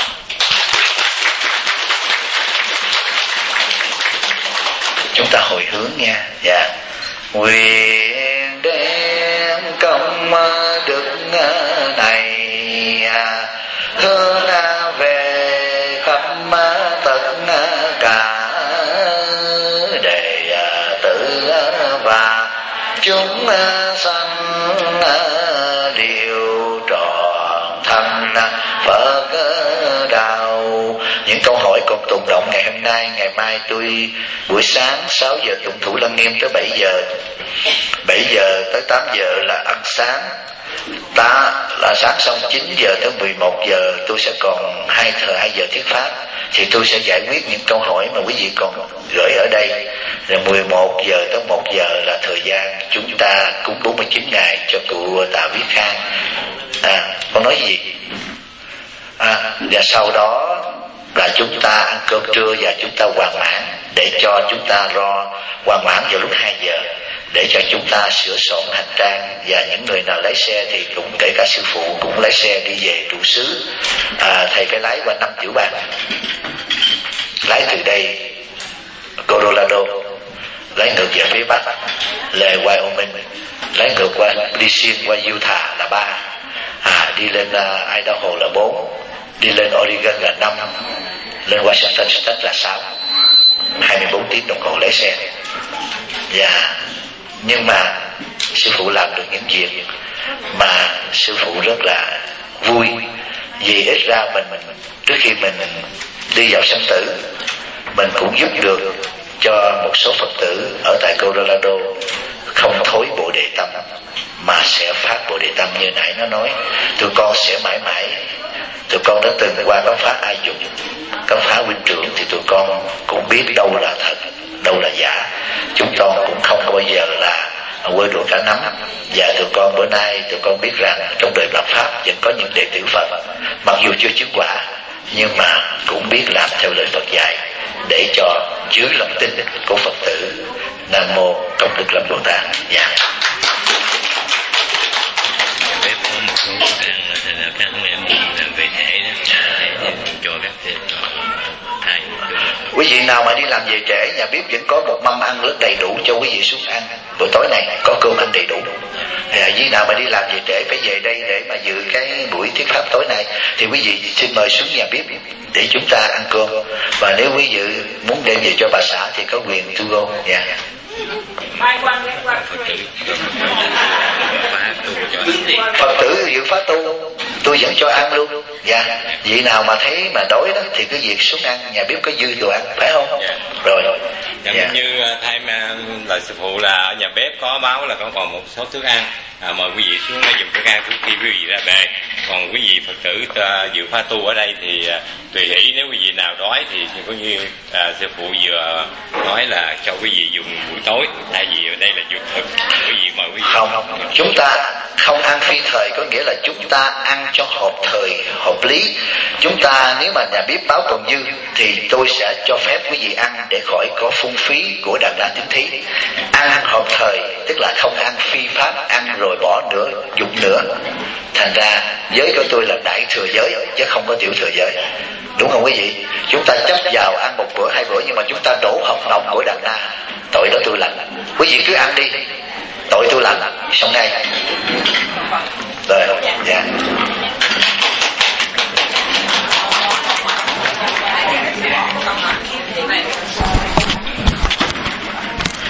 Chúng ta hồi hướng nha. Dạ. Nguyện đem công đức này hướng về khắp tất cả đệ tử và chúng sanh đều trọn thành Phật đạo. Những câu hỏi còn tồn động ngày hôm nay, ngày mai tôi buổi sáng sáu giờ tụng thủ lăng nghiêm tới bảy giờ, bảy giờ tới tám giờ là ăn sáng, ta là sáng xong chín giờ tới mười một giờ tôi sẽ còn hai thời hai giờ thuyết pháp, thì tôi sẽ giải quyết những câu hỏi mà quý vị còn gửi ở đây. Rồi mười một giờ tới một giờ là thời gian chúng ta cúng bốn mươi chín ngày cho cụ Tạ Viết Khang. À, con nói gì? À, và sau đó là chúng ta ăn cơm trưa và chúng ta hoàn mãn, để cho chúng ta lo hoàn mãn vào lúc hai giờ, để cho chúng ta sửa soạn hành trang. Và những người nào lái xe thì cũng kể cả sư phụ cũng lái xe đi về trụ xứ. À, thầy phải lái qua năm tiểu bang, lái từ đây Colorado, lái ngược về phía bắc là Wyoming, lái ngược qua đi xuyên qua Utah là ba, à, đi lên uh, Idaho là bốn, đi lên Oregon là năm, lên Washington State là sáu. Hai mươi bốn tiếng đồng hồ lái xe. Và nhưng mà sư phụ làm được những việc mà sư phụ rất là vui, vì ít ra mình, mình trước khi mình đi vào sanh tử, mình cũng giúp được cho một số Phật tử ở tại Colorado không thối Bồ Đề tâm, mà sẽ phát Bồ Đề tâm như nãy nó nói. Tụi con sẽ mãi mãi, tụi con đã từng qua khám phá ai dụng, khám phá huynh trưởng, thì tụi con cũng biết đâu là thật, đâu là giả. Chúng con cũng không bao giờ là quơ đũa cả nắm. Và tụi con bữa nay tụi con biết rằng trong đời lập pháp vẫn có những đệ tử Phật, mặc dù chưa chứng quả, nhưng mà cũng biết làm theo lời Phật dạy, để cho giữ lòng tin của Phật tử. Nam mô Công Đức Lâm Bồ Tát. Dạ. Các em về thể đó, cho các thầy. Quý vị vị nào mà đi làm về trễ, nhà bếp vẫn có một mâm ăn rất đầy đủ cho quý vị xuống ăn buổi tối này, có cơm ăn đầy đủ. À, vị nào mà đi làm về trễ phải về đây để mà dự cái buổi thuyết pháp tối nay thì quý vị xin mời xuống nhà bếp để chúng ta ăn cơm. Và nếu quý vị muốn đem về cho bà xã thì có quyền to go. Yeah. Phật tử dự phá tu tôi vẫn cho ăn luôn. Dạ. Vị nào mà thấy mà đói đó thì cứ việc xuống ăn, nhà bếp có dư đồ ăn, phải không? Dạ. Rồi. Dạ, dạ. Như thay lời sư phụ là ở nhà bếp có báo là còn một số thức ăn, à, mời quý vị xuống để dùng thức ăn trước khi quý vị ra bề. Còn quý vị Phật tử uh, dự phá tu ở đây thì uh, tùy hỷ, nếu quý vị nào đói thì có như uh, sư phụ vừa nói là cho quý vị dùng buổi tối, thay vì ở đây là dùng thực. Quý vị mời quý vị không, không. Chúng ta không ăn phi thời, có nghĩa là chúng ta ăn cho hợp thời, hợp lý. Chúng ta nếu mà nhà bếp báo còn dư thì tôi sẽ cho phép quý vị ăn để khỏi có phung phí của đàn đa tín thí. Ăn hợp thời tức là không ăn phi pháp, ăn rồi bỏ nữa, dùng nữa. Thành ra giới của tôi là đại thừa giới chứ không có tiểu thừa giới, đúng không quý vị? Chúng ta chấp vào ăn một bữa hai bữa nhưng mà chúng ta đổ học nồng của đàn na, tội đó tôi lành. Quý vị cứ ăn đi, tội tôi lành xong ngay rồi. Dạ.